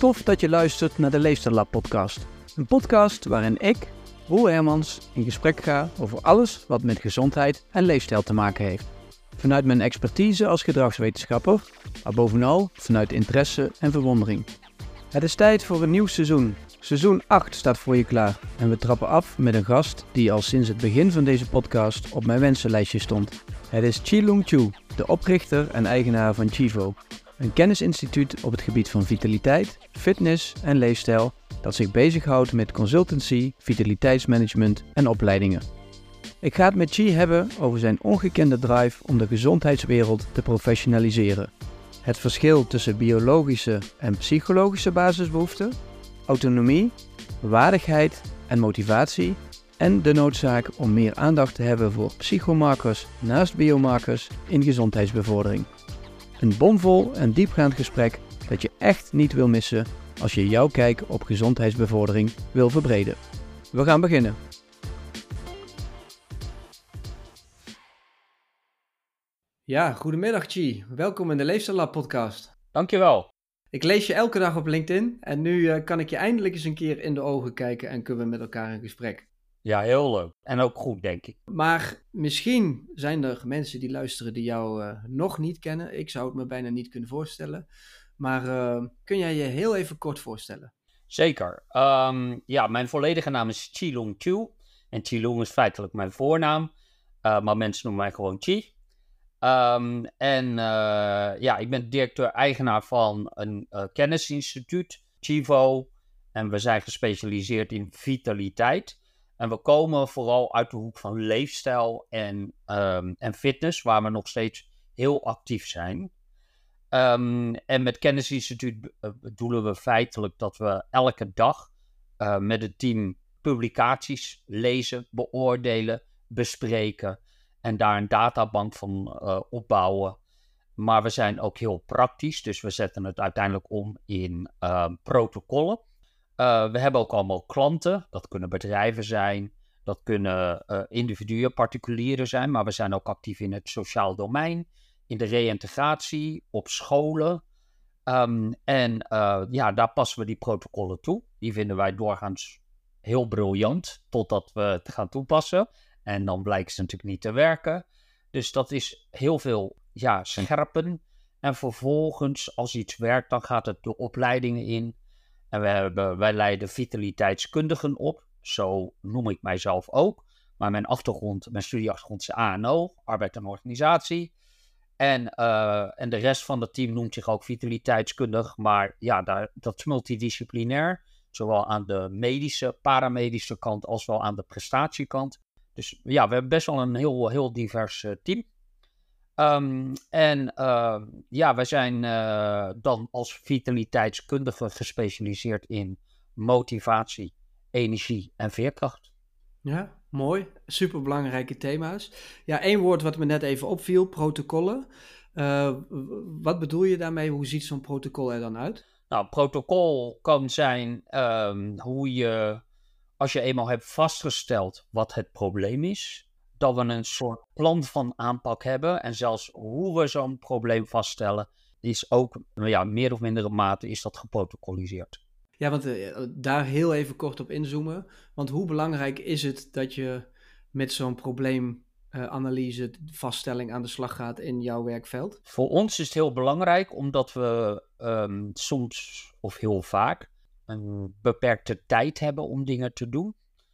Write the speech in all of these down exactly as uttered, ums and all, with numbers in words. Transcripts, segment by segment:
Tof dat je luistert naar de Leefstijl podcast. Een podcast waarin ik, Roel Hermans, in gesprek ga over alles wat met gezondheid en leefstijl te maken heeft. Vanuit mijn expertise als gedragswetenschapper, maar bovenal vanuit interesse en verwondering. Het is tijd voor een nieuw seizoen. Seizoen acht staat voor je klaar en we trappen af met een gast die al sinds het begin van deze podcast op mijn wensenlijstje stond. Het is Chi-Lung Chiu, de oprichter en eigenaar van Chivo, een kennisinstituut op het gebied van vitaliteit, fitness en leefstijl dat zich bezighoudt met consultancy, vitaliteitsmanagement en opleidingen. Ik ga het met Chi hebben over zijn ongekende drive om de gezondheidswereld te professionaliseren. Het verschil tussen biologische en psychologische basisbehoeften, autonomie, waardigheid en motivatie en de noodzaak om meer aandacht te hebben voor psychomarkers naast biomarkers in gezondheidsbevordering. Een bomvol en diepgaand gesprek dat je echt niet wil missen als je jouw kijk op gezondheidsbevordering wil verbreden. We gaan beginnen. Ja, goedemiddag Chi. Welkom in de Leefstijl podcast. Dankjewel. Ik lees je elke dag op LinkedIn en nu uh, kan ik je eindelijk eens een keer in de ogen kijken en kunnen we met elkaar in gesprek. Ja, heel leuk. En ook goed, denk ik. Maar misschien zijn er mensen die luisteren die jou uh, nog niet kennen. Ik zou het me bijna niet kunnen voorstellen. Maar uh, kun jij je heel even kort voorstellen? Zeker. Um, ja, mijn volledige naam is Chi-Lung Chiu. En Chi-Lung is feitelijk mijn voornaam. Uh, maar mensen noemen mij gewoon Chi. Um, en uh, ja, ik ben directeur-eigenaar van een uh, kennisinstituut, Chivo. En we zijn gespecialiseerd in vitaliteit. En we komen vooral uit de hoek van leefstijl en, um, en fitness, waar we nog steeds heel actief zijn. Um, en met kennisinstituut bedoelen we feitelijk dat we elke dag uh, met het team publicaties lezen, beoordelen, bespreken en daar een databank van uh, opbouwen. Maar we zijn ook heel praktisch, dus we zetten het uiteindelijk om in uh, protocollen. Uh, we hebben ook allemaal klanten, dat kunnen bedrijven zijn, dat kunnen uh, individuen, particulieren zijn, maar we zijn ook actief in het sociaal domein, in de reïntegratie, op scholen. Um, en uh, ja, daar passen we die protocollen toe. Die vinden wij doorgaans heel briljant, totdat we het gaan toepassen. En dan blijkt ze natuurlijk niet te werken. Dus dat is heel veel ja, scherpen. En vervolgens, als iets werkt, dan gaat het de opleidingen in. En we hebben, wij leiden vitaliteitskundigen op. Zo noem ik mijzelf ook. Maar mijn achtergrond, mijn studieachtergrond is A en O, arbeid en organisatie. En, uh, en de rest van het team noemt zich ook vitaliteitskundig. Maar ja, daar, dat is multidisciplinair. Zowel aan de medische, paramedische kant als wel aan de prestatiekant. Dus ja, we hebben best wel een heel, heel divers uh, team. Um, en uh, ja, wij zijn uh, dan als vitaliteitskundige gespecialiseerd in motivatie, energie en veerkracht. Ja, mooi. Superbelangrijke thema's. Ja, één woord wat me net even opviel, protocollen. Uh, wat bedoel je daarmee? Hoe ziet zo'n protocol er dan uit? Nou, protocol kan zijn um, hoe je, als je eenmaal hebt vastgesteld wat het probleem is, dat we een soort plan van aanpak hebben. En zelfs hoe we zo'n probleem vaststellen, is ook, ja, meer of mindere mate is dat geprotocoliseerd. Ja, want uh, daar heel even kort op inzoomen. Want hoe belangrijk is het dat je met zo'n probleemanalyse, uh, vaststelling aan de slag gaat in jouw werkveld? Voor ons is het heel belangrijk, omdat we um, soms of heel vaak een beperkte tijd hebben om dingen te doen.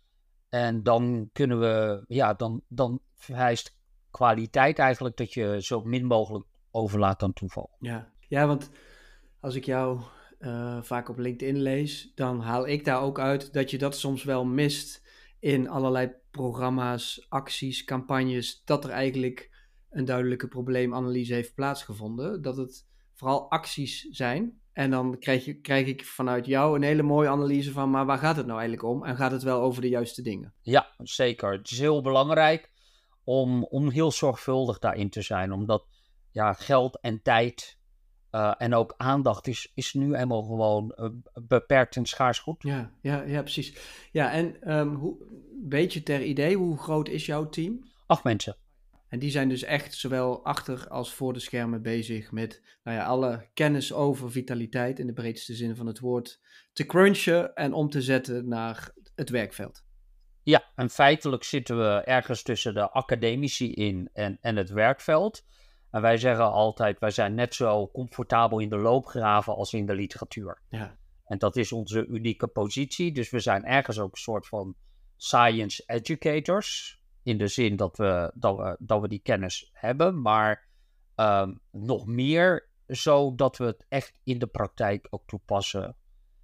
En dan kunnen we, ja, dan, dan vereist kwaliteit eigenlijk dat je zo min mogelijk overlaat aan toeval. Ja, ja, want als ik jou uh, vaak op LinkedIn lees, dan haal ik daar ook uit dat je dat soms wel mist in allerlei programma's, acties, campagnes, dat er eigenlijk een duidelijke probleemanalyse heeft plaatsgevonden. Dat het vooral acties zijn. En dan krijg, je, krijg ik vanuit jou een hele mooie analyse van, maar waar gaat het nou eigenlijk om? En gaat het wel over de juiste dingen? Ja, zeker. Het is heel belangrijk om, om heel zorgvuldig daarin te zijn. Omdat ja, geld en tijd uh, en ook aandacht is, is nu eenmaal gewoon uh, beperkt en schaars goed. Ja, ja, ja, precies. Ja, en um, hoe, een beetje ter idee, hoe groot is jouw team? Acht mensen. En die zijn dus echt zowel achter als voor de schermen bezig met nou ja, alle kennis over vitaliteit in de breedste zin van het woord te crunchen en om te zetten naar het werkveld. Ja, en feitelijk zitten we ergens tussen de academici in en, en het werkveld. En wij zeggen altijd, wij zijn net zo comfortabel in de loopgraven als in de literatuur. Ja. En dat is onze unieke positie. Dus we zijn ergens ook een soort van science educators. In de zin dat we, dat we, dat we die kennis hebben. Maar um, nog meer zodat we het echt in de praktijk ook toepassen.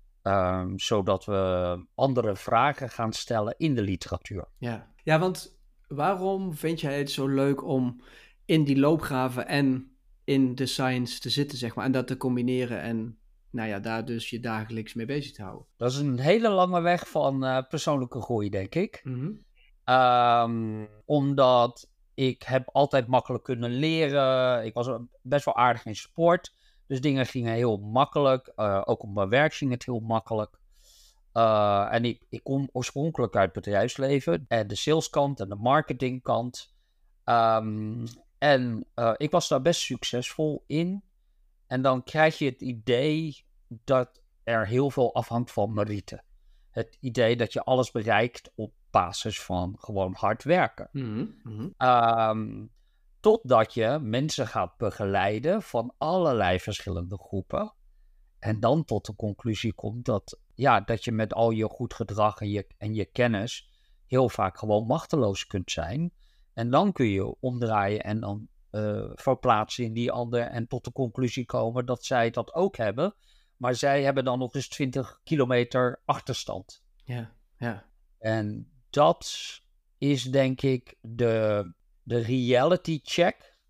Um, zodat we andere vragen gaan stellen in de literatuur. Ja. ja, want waarom vind jij het zo leuk om in die loopgraven en in de science te zitten, zeg maar, en dat te combineren en nou ja, daar dus je dagelijks mee bezig te houden? Dat is een hele lange weg van uh, persoonlijke groei, denk ik. Mm-hmm. Um, omdat ik heb altijd makkelijk kunnen leren. Ik was best wel aardig in sport. Dus dingen gingen heel makkelijk. Uh, ook op mijn werk ging het heel makkelijk. Uh, en ik, ik kom oorspronkelijk uit het bedrijfsleven. En de saleskant en de marketingkant. Um, en uh, ik was daar best succesvol in. En dan krijg je het idee dat er heel veel afhangt van merite. Het idee dat je alles bereikt op basis van gewoon hard werken. Mm-hmm. Um, totdat je mensen gaat begeleiden van allerlei verschillende groepen. En dan tot de conclusie komt dat, ja, dat je met al je goed gedrag en je, en je kennis heel vaak gewoon machteloos kunt zijn. En dan kun je omdraaien en dan uh, verplaatsen in die ander en tot de conclusie komen dat zij dat ook hebben. Maar zij hebben dan nog eens twintig kilometer achterstand. Ja, ja. En dat is denk ik de, de reality check.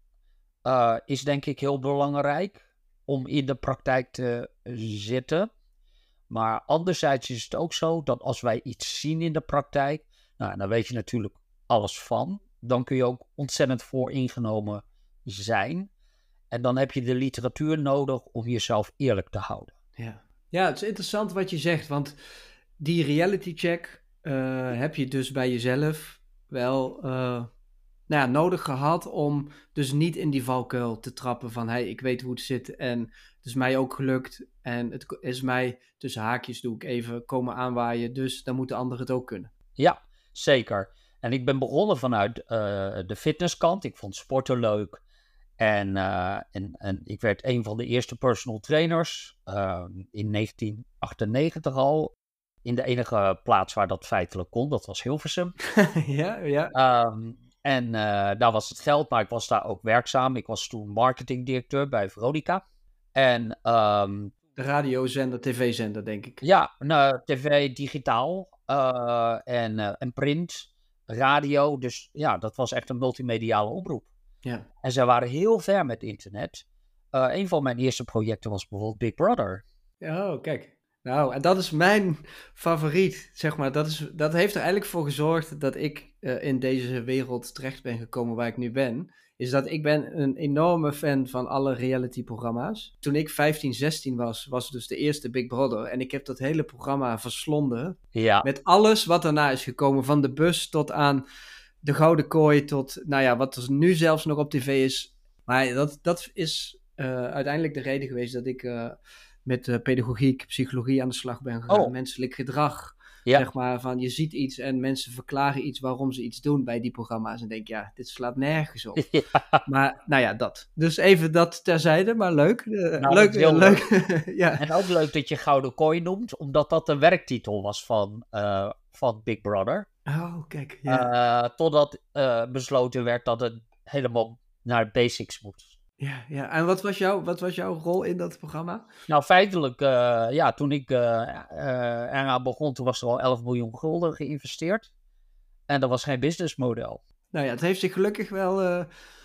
Uh, is denk ik heel belangrijk om in de praktijk te zitten. Maar anderzijds is het ook zo dat als wij iets zien in de praktijk, nou, dan weet je natuurlijk alles van. Dan kun je ook ontzettend vooringenomen zijn. En dan heb je de literatuur nodig om jezelf eerlijk te houden. Ja, ja, het is interessant wat je zegt, want die reality check uh, heb je dus bij jezelf wel uh, nou ja, nodig gehad om dus niet in die valkuil te trappen van hey, ik weet hoe het zit en het is mij ook gelukt en het is mij, tussen haakjes doe ik even, komen aanwaaien, dus dan moeten anderen het ook kunnen. Ja, zeker. En ik ben begonnen vanuit uh, de fitnesskant. Ik vond sporten leuk. En, uh, en, en ik werd een van de eerste personal trainers uh, in negentien achtennegentig al. In de enige plaats waar dat feitelijk kon, dat was Hilversum. ja, ja. Um, en uh, daar was het geld, maar ik was daar ook werkzaam. Ik was toen marketingdirecteur bij Veronica. En, um, de radiozender, tv-zender, denk ik. Ja, nou, tv, digitaal uh, en, uh, en print, radio. Dus ja, dat was echt een multimediale oproep. Ja. En zij waren heel ver met internet. Uh, een van mijn eerste projecten was bijvoorbeeld Big Brother. Oh, kijk. Nou, en dat is mijn favoriet, zeg maar. Dat, is, dat heeft er eigenlijk voor gezorgd dat ik uh, in deze wereld terecht ben gekomen waar ik nu ben. Is dat ik ben een enorme fan van alle reality-programma's. Toen ik vijftien, zestien was, was dus de eerste Big Brother. En ik heb dat hele programma verslonden. Ja. Met alles wat daarna is gekomen. Van de bus tot aan de Gouden Kooi tot, nou ja, wat er nu zelfs nog op tv is. Maar dat, dat is uh, uiteindelijk de reden geweest dat ik uh, met uh, pedagogiek, psychologie aan de slag ben gegaan. Oh. Menselijk gedrag. Ja. Zeg maar, van je ziet iets en mensen verklaren iets waarom ze iets doen bij die programma's. En denk ja, dit slaat nergens op. Ja. Maar nou ja, dat. Dus even dat terzijde, maar leuk. Uh, nou, leuk, heel leuk. leuk. ja. En ook leuk dat je Gouden Kooi noemt, omdat dat de werktitel was van, uh, van Big Brother. Oh, kijk. Ja. Uh, totdat uh, besloten werd dat het helemaal naar basics moet. Ja, ja. En wat was, jouw, wat was jouw rol in dat programma? Nou, feitelijk, uh, ja, toen ik uh, uh, eraan begon, toen was er al elf miljoen gulden geïnvesteerd. En dat was geen businessmodel. Nou ja, het heeft zich gelukkig wel... Uh...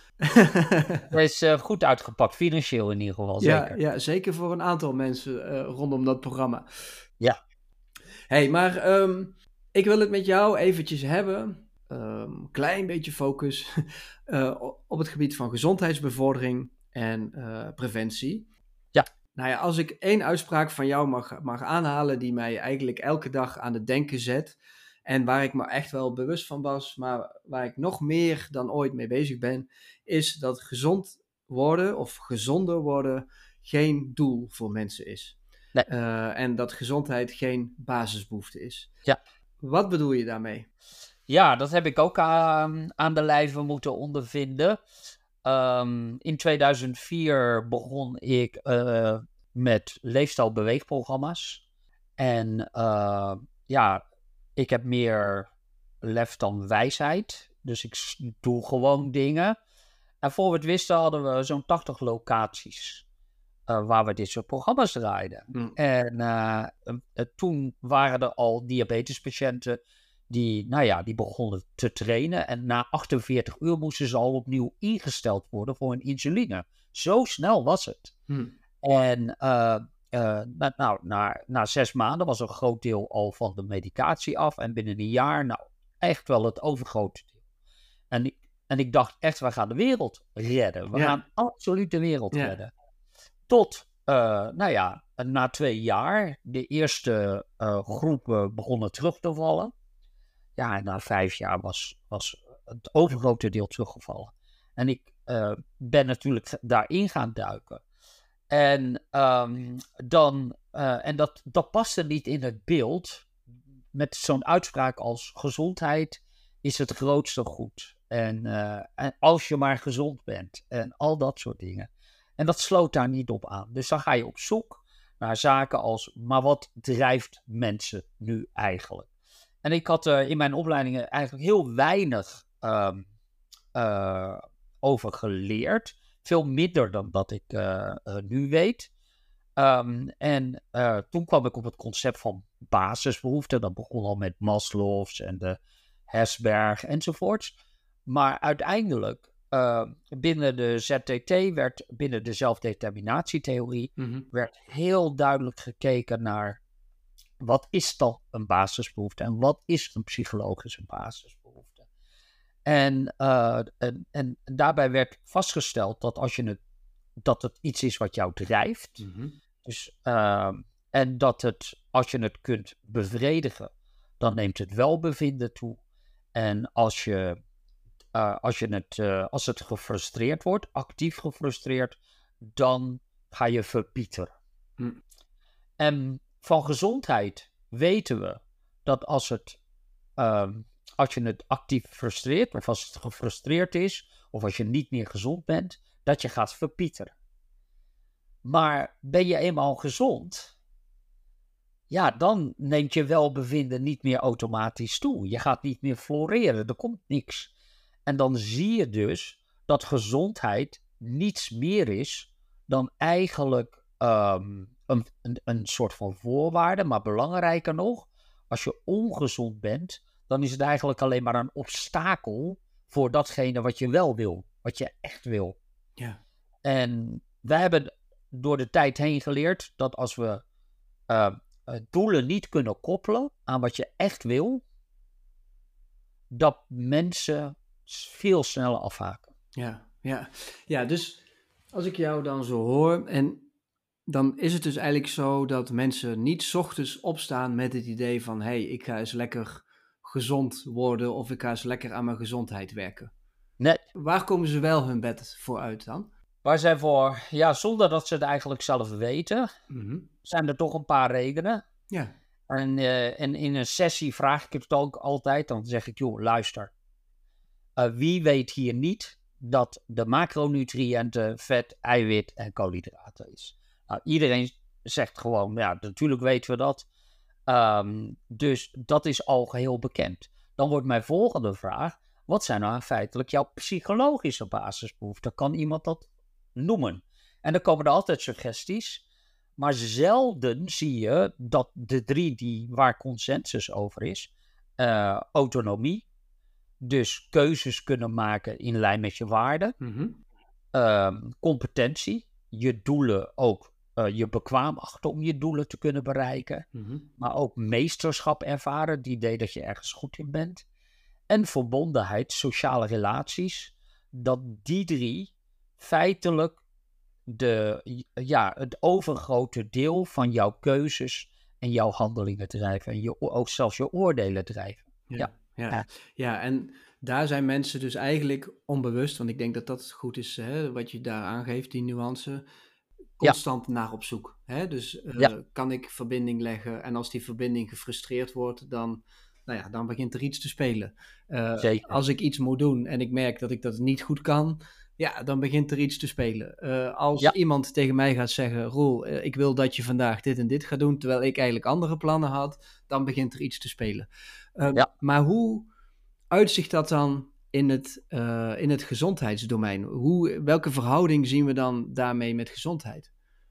Het is uh, goed uitgepakt, financieel in ieder geval, zeker. Ja, ja zeker voor een aantal mensen uh, rondom dat programma. Ja. Hey, maar um, ik wil het met jou eventjes hebben... Een um, klein beetje focus uh, op het gebied van gezondheidsbevordering en uh, preventie. Ja. Nou ja, als ik één uitspraak van jou mag, mag aanhalen die mij eigenlijk elke dag aan het denken zet En waar ik me echt wel bewust van was, maar waar ik nog meer dan ooit mee bezig ben, is dat gezond worden of gezonder worden geen doel voor mensen is. Nee. Uh, en dat gezondheid geen basisbehoefte is. Ja. Wat bedoel je daarmee? Ja, dat heb ik ook aan, aan de lijve moeten ondervinden. Um, in tweeduizend vier begon ik uh, met leefstijlbeweegprogramma's. En uh, ja, ik heb meer lef dan wijsheid. Dus ik doe gewoon dingen. En voor we het wisten hadden we zo'n tachtig locaties uh, waar we dit soort programma's draaiden. Mm. En uh, uh, toen waren er al diabetespatiënten die, nou ja, die begonnen te trainen. En na achtenveertig uur moesten ze al opnieuw ingesteld worden voor een insuline. Zo snel was het. Mm. En uh, uh, nou, na, na zes maanden was een groot deel al van de medicatie af. En binnen een jaar, nou, echt wel het overgrote deel. En ik, en ik dacht echt, we gaan de wereld redden. We ja. gaan absoluut de wereld ja. redden. Tot, uh, nou ja, na twee jaar de eerste uh, groepen begonnen terug te vallen. Ja, en na vijf jaar was, was het overgrote deel teruggevallen. En ik uh, ben natuurlijk daarin gaan duiken. En, um, dan, uh, en dat, dat paste niet in het beeld met zo'n uitspraak als gezondheid is het grootste goed. En, uh, en als je maar gezond bent en al dat soort dingen. En dat sloot daar niet op aan. Dus dan ga je op zoek naar zaken als, maar wat drijft mensen nu eigenlijk? En ik had uh, in mijn opleidingen eigenlijk heel weinig um, uh, over geleerd. Veel minder dan dat ik uh, uh, nu weet. Um, en uh, toen kwam ik op het concept van basisbehoeften. Dat begon al met Maslow's en de Herzberg enzovoorts. Maar uiteindelijk, uh, binnen de Z T T, werd binnen de zelfdeterminatietheorie, mm-hmm. werd heel duidelijk gekeken naar wat is dan een basisbehoefte en wat is een psychologische basisbehoefte. En, uh, en, en daarbij werd vastgesteld dat als je het, dat het iets is wat jou drijft, mm-hmm. dus, uh, en dat het, als je het kunt bevredigen, dan neemt het welbevinden toe. En als je Uh, als, je het, uh, als het gefrustreerd wordt, actief gefrustreerd, dan ga je verpieteren. Hm. En van gezondheid weten we dat als, het, uh, als je het actief frustreert, of als het gefrustreerd is, of als je niet meer gezond bent, dat je gaat verpieteren. Maar ben je eenmaal gezond, ja, dan neemt je welbevinden niet meer automatisch toe. Je gaat niet meer floreren, er komt niks. En dan zie je dus dat gezondheid niets meer is dan eigenlijk um, een, een, een soort van voorwaarde. Maar belangrijker nog, als je ongezond bent, dan is het eigenlijk alleen maar een obstakel voor datgene wat je wel wil. Wat je echt wil. Ja. En wij hebben door de tijd heen geleerd dat als we uh, doelen niet kunnen koppelen aan wat je echt wil, dat mensen veel sneller afhaken. Ja, ja. ja, dus als ik jou dan zo hoor, en dan is het dus eigenlijk zo dat mensen niet 's ochtends opstaan met het idee van, hé, hey, ik ga eens lekker gezond worden of ik ga eens lekker aan mijn gezondheid werken. Nee. Waar komen ze wel hun bed voor uit dan? Waar zij voor, ja, zonder dat ze het eigenlijk zelf weten, mm-hmm. zijn er toch een paar redenen. Ja. En, uh, en in een sessie vraag ik het ook altijd, dan zeg ik, joh, luister. Uh, wie weet hier niet dat de macronutriënten vet, eiwit en koolhydraten is? Nou, iedereen zegt gewoon, ja, natuurlijk weten we dat. Um, dus dat is al geheel bekend. Dan wordt mijn volgende vraag, wat zijn nou feitelijk jouw psychologische basisbehoeften? Kan iemand dat noemen? En dan komen er altijd suggesties, maar zelden zie je dat de drie die waar consensus over is, uh, autonomie, dus keuzes kunnen maken in lijn met je waarden. Mm-hmm. Uh, competentie. Je doelen ook. Uh, je bekwaam achten om je doelen te kunnen bereiken. Mm-hmm. Maar ook meesterschap ervaren. Het idee dat je ergens goed in bent. En verbondenheid, sociale relaties. Dat die drie feitelijk de, ja, het overgrote deel van jouw keuzes en jouw handelingen drijven. En je, ook zelfs je oordelen drijven. Ja, Ja. ja. Ja. Ja, en daar zijn mensen dus eigenlijk onbewust, want ik denk dat dat goed is, hè, wat je daar aangeeft, die nuance, Ja, constant naar op zoek. Hè? Dus eh, ja, kan ik verbinding leggen en als die verbinding gefrustreerd wordt, dan, nou ja, dan begint er iets te spelen. Eh, zeker. als ik iets moet doen en ik merk dat ik dat niet goed kan, ja, dan begint er iets te spelen. Eh, als Ja, iemand tegen mij gaat zeggen, Roel, eh, ik wil dat je vandaag dit en dit gaat doen, terwijl ik eigenlijk andere plannen had, dan begint er iets te spelen. Eh, ja. maar hoe uitzicht dat dan in het, eh, in het gezondheidsdomein? Hoe, welke verhouding zien we dan daarmee met gezondheid?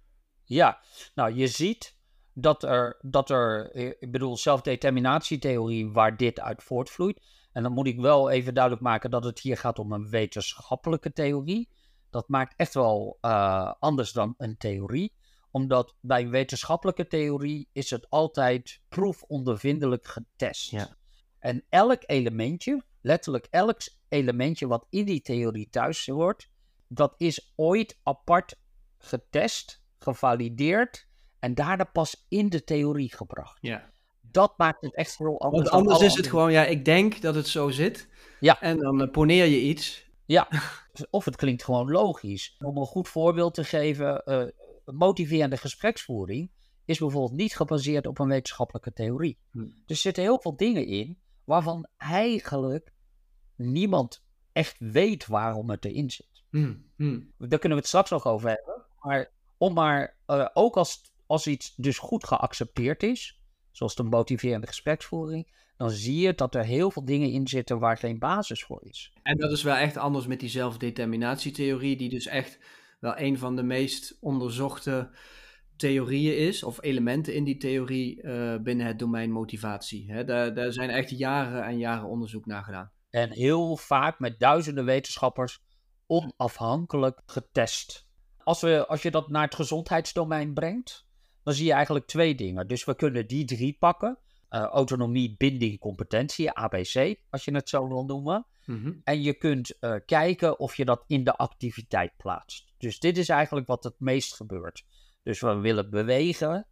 Ja, nou je ziet dat er, dat er, eh, ik bedoel, zelfdeterminatietheorie waar dit uit voortvloeit. En dan moet ik wel even duidelijk maken dat het hier gaat om een wetenschappelijke theorie. Dat maakt echt wel uh, anders dan een theorie. Omdat bij wetenschappelijke theorie is het altijd proefondervindelijk getest. Ja. En elk elementje, letterlijk elk elementje wat in die theorie thuis hoort, dat is ooit apart getest, gevalideerd en daarna pas in de theorie gebracht. Ja. Dat maakt het echt heel anders. Want anders dan is het gewoon, ja, ik denk dat het zo zit. Ja. En dan uh, poneer je iets. Ja, of het klinkt gewoon logisch. Om een goed voorbeeld te geven, uh, motiverende gespreksvoering is bijvoorbeeld niet gebaseerd op een wetenschappelijke theorie. Hm. Er zitten heel veel dingen in waarvan eigenlijk niemand echt weet waarom het erin zit. Hm. Hm. Daar kunnen we het straks nog over hebben. Maar om maar, uh, ook als, als iets dus goed geaccepteerd is, zoals de motiverende gespreksvoering, dan zie je dat er heel veel dingen in zitten waar geen basis voor is. En dat is wel echt anders met die zelfdeterminatietheorie, die dus echt wel een van de meest onderzochte theorieën is, of elementen in die theorie uh, binnen het domein motivatie. Hè, daar, daar zijn echt jaren en jaren onderzoek naar gedaan. En heel vaak met duizenden wetenschappers onafhankelijk getest. Als, we, als je dat naar het gezondheidsdomein brengt, dan zie je eigenlijk twee dingen. Dus we kunnen die drie pakken. Uh, autonomie, binding, competentie, A B C, als je het zo wil noemen. Mm-hmm. En je kunt uh, kijken of je dat in de activiteit plaatst. Dus dit is eigenlijk wat het meest gebeurt. Dus we willen bewegen,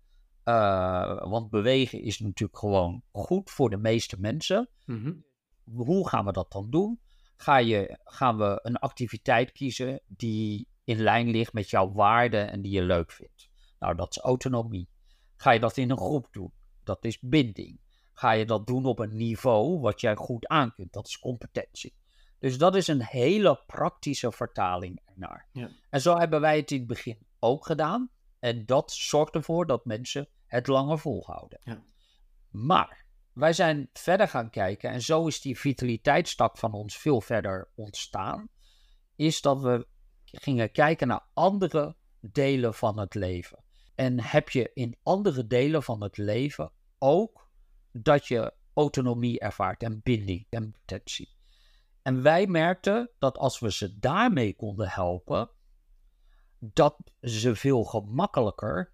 uh, want bewegen is natuurlijk gewoon goed voor de meeste mensen. Mm-hmm. Hoe gaan we dat dan doen? Ga je, gaan we een activiteit kiezen die in lijn ligt met jouw waarden en die je leuk vindt? Nou, dat is autonomie. Ga je dat in een groep doen? Dat is binding. Ga je dat doen op een niveau wat jij goed aan kunt? Dat is competentie. Dus dat is een hele praktische vertaling ernaar. Ja. En zo hebben wij het in het begin ook gedaan. En dat zorgt ervoor dat mensen het langer volhouden. Ja. Maar wij zijn verder gaan kijken, en zo is die vitaliteitstak van ons veel verder ontstaan, is dat we gingen kijken naar andere delen van het leven. En heb je in andere delen van het leven ook dat je autonomie ervaart en binding en potentie. En wij merkten dat als we ze daarmee konden helpen, dat ze veel gemakkelijker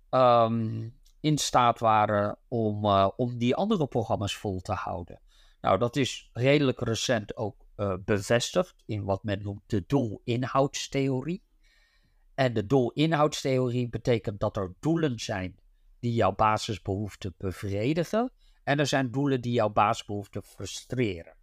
um, in staat waren om, uh, om die andere programma's vol te houden. Nou, dat is redelijk recent ook uh, bevestigd in wat men noemt de doel-inhoudstheorie. En de doel-inhoudstheorie betekent dat er doelen zijn die jouw basisbehoeften bevredigen. En er zijn doelen die jouw basisbehoeften frustreren.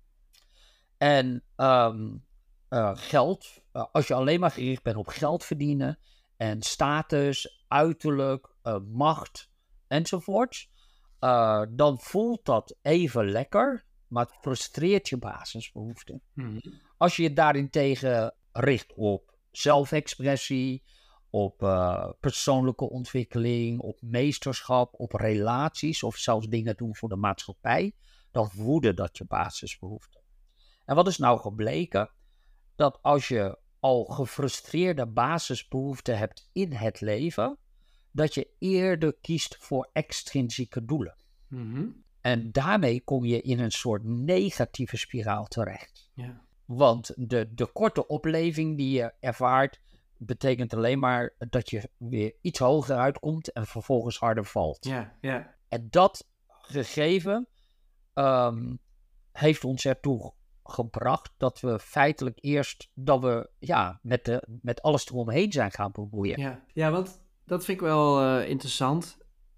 En um, uh, geld, uh, als je alleen maar gericht bent op geld verdienen en status, uiterlijk, uh, macht enzovoort, uh, dan voelt dat even lekker, maar het frustreert je basisbehoeften. Mm-hmm. Als je je daarentegen richt op zelfexpressie, op uh, persoonlijke ontwikkeling, op meesterschap, op relaties of zelfs dingen doen voor de maatschappij, dan voeden dat je basisbehoeften. En wat is nou gebleken? Dat als je al gefrustreerde basisbehoeften hebt in het leven, dat je eerder kiest voor extrinsieke doelen. Mm-hmm. En daarmee kom je in een soort negatieve spiraal terecht. Yeah. Want de, de korte opleving die je ervaart, betekent alleen maar dat je weer iets hoger uitkomt en vervolgens harder valt. Yeah, yeah. En dat gegeven um, heeft ons ertoe gebracht dat we feitelijk eerst dat we ja, met, de, met alles eromheen zijn gaan bemoeien. Ja, ja, want dat vind ik wel uh, interessant.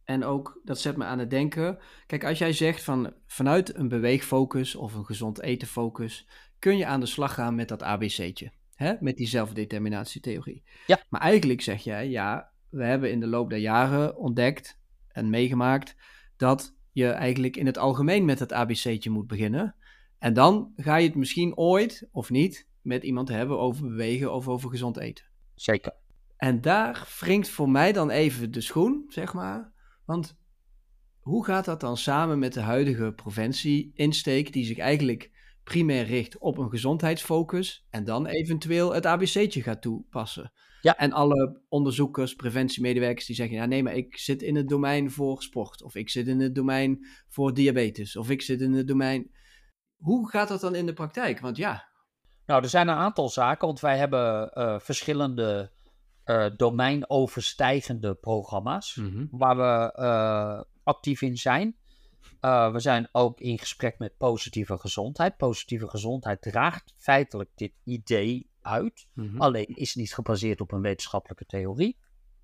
En ook, dat zet me aan het denken. Kijk, als jij zegt van vanuit een beweegfocus of een gezond etenfocus, kun je aan de slag gaan met dat A B C'tje. Hè? Met die zelfdeterminatietheorie. Ja. Maar eigenlijk zeg jij, ja, we hebben in de loop der jaren ontdekt en meegemaakt dat je eigenlijk in het algemeen met het A B C'tje moet beginnen. En dan ga je het misschien ooit, of niet, met iemand hebben over bewegen of over gezond eten. Zeker. En daar wringt voor mij dan even de schoen, zeg maar. Want hoe gaat dat dan samen met de huidige preventieinsteek die zich eigenlijk primair richt op een gezondheidsfocus en dan eventueel het A B C'tje gaat toepassen? Ja. En alle onderzoekers, preventiemedewerkers die zeggen, ja nee, maar ik zit in het domein voor sport, of ik zit in het domein voor diabetes, of ik zit in het domein... Hoe gaat dat dan in de praktijk? Want ja... Nou, er zijn een aantal zaken, want wij hebben uh, verschillende uh, domeinoverstijgende programma's Mm-hmm. waar we uh, actief in zijn. Uh, we zijn ook in gesprek met positieve gezondheid. Positieve gezondheid draagt feitelijk dit idee uit, Mm-hmm. alleen is niet gebaseerd op een wetenschappelijke theorie.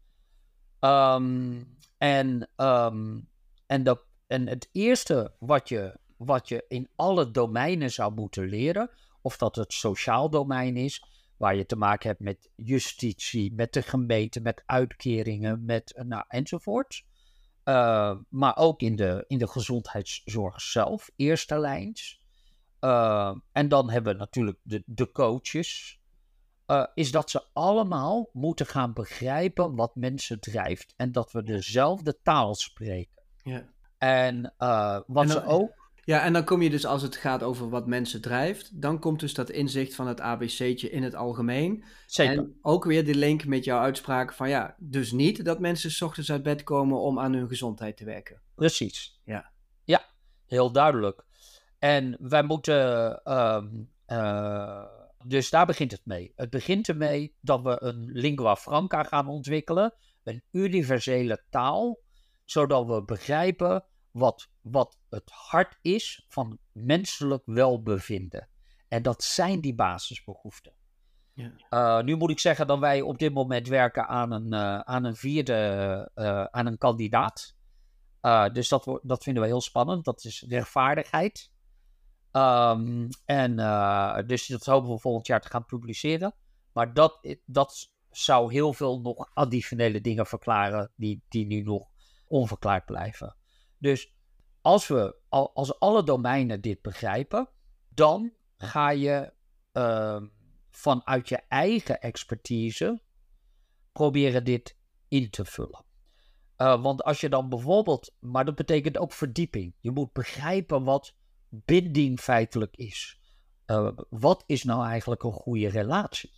Um, en, um, en, de, en het eerste wat je, wat je in alle domeinen zou moeten leren, of dat het sociaal domein is, waar je te maken hebt met justitie, met de gemeente, met uitkeringen, met, nou, enzovoort. Uh, maar ook in de, in de gezondheidszorg zelf, eerste lijns. Uh, en dan hebben we natuurlijk de, de coaches. Uh, is dat ze allemaal moeten gaan begrijpen wat mensen drijft. En dat we dezelfde taal spreken. Ja. En uh, wat en dan, ze ook... Ja, en dan kom je dus, als het gaat over wat mensen drijft, dan komt dus dat inzicht van het A B C'tje in het algemeen. Zeker. En ook weer de link met jouw uitspraak van ja, dus niet dat mensen 's ochtends uit bed komen om aan hun gezondheid te werken. Precies. Ja. Ja, heel duidelijk. En wij moeten... Um, uh, dus daar begint het mee. Het begint ermee dat we een lingua franca gaan ontwikkelen. Een universele taal, zodat we begrijpen wat, wat het hart is van menselijk welbevinden. En dat zijn die basisbehoeften. Ja. Uh, nu moet ik zeggen dat wij op dit moment werken aan een, uh, aan een vierde, uh, aan een kandidaat. Uh, dus dat, dat vinden we heel spannend. Dat is rechtvaardigheid. Um, en uh, dus dat hopen we volgend jaar te gaan publiceren. Maar dat, dat zou heel veel nog additionele dingen verklaren die, die nu nog onverklaard blijven. Dus als we, als alle domeinen dit begrijpen, dan ga je uh, vanuit je eigen expertise proberen dit in te vullen. Uh, want als je dan bijvoorbeeld, maar dat betekent ook verdieping. Je moet begrijpen wat binding feitelijk is. Uh, wat is nou eigenlijk een goede relatie?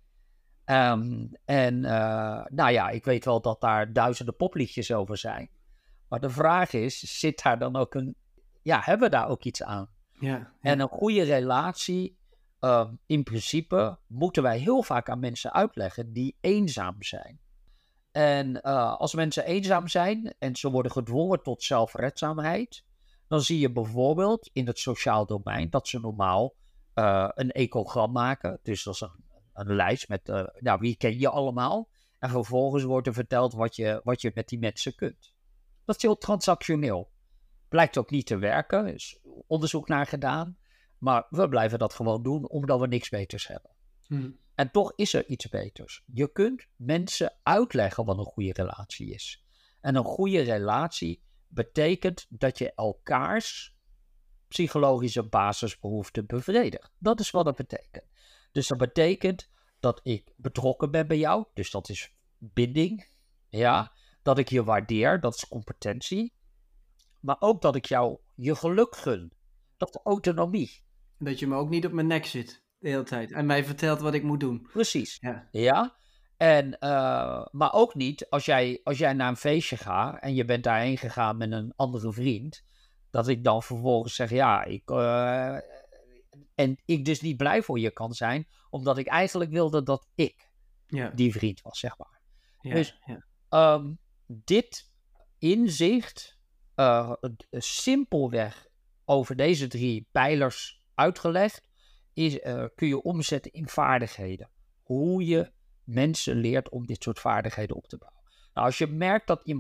Um, en uh, nou ja, ik weet wel dat daar duizenden popliedjes over zijn. Maar de vraag is, zit daar dan ook een... Ja, hebben we daar ook iets aan? Ja, ja. En een goede relatie, uh, in principe, moeten wij heel vaak aan mensen uitleggen die eenzaam zijn. En uh, als mensen eenzaam zijn en ze worden gedwongen tot zelfredzaamheid, dan zie je bijvoorbeeld in het sociaal domein dat ze normaal uh, een ecogram maken. Dus dat is een, een lijst met, uh, nou, wie ken je allemaal? En vervolgens wordt er verteld wat je, wat je met die mensen kunt. Dat is heel transactioneel. Blijkt ook niet te werken, er is onderzoek naar gedaan. Maar we blijven dat gewoon doen, omdat we niks beters hebben. Hmm. En toch is er iets beters. Je kunt mensen uitleggen wat een goede relatie is. En een goede relatie betekent dat je elkaars psychologische basisbehoeften bevredigt. Dat is wat dat betekent. Dus dat betekent dat ik betrokken ben bij jou. Dus dat is binding. Ja. Dat ik je waardeer. Dat is competentie. Maar ook dat ik jou je geluk gun. Dat is autonomie. Dat je me ook niet op mijn nek zit de hele tijd. En mij vertelt wat ik moet doen. Precies. Ja. Ja. En, uh, maar ook niet als jij, als jij naar een feestje gaat en je bent daarheen gegaan met een andere vriend, dat ik dan vervolgens zeg, ja, ik, uh, en ik dus niet blij voor je kan zijn, omdat ik eigenlijk wilde dat ik ja. die vriend was, zeg maar. Ja, dus ja. Um, dit inzicht, uh, simpelweg over deze drie pijlers uitgelegd, is, uh, kun je omzetten in vaardigheden. Hoe je mensen leert om dit soort vaardigheden op te bouwen. Nou, als je merkt dat iemand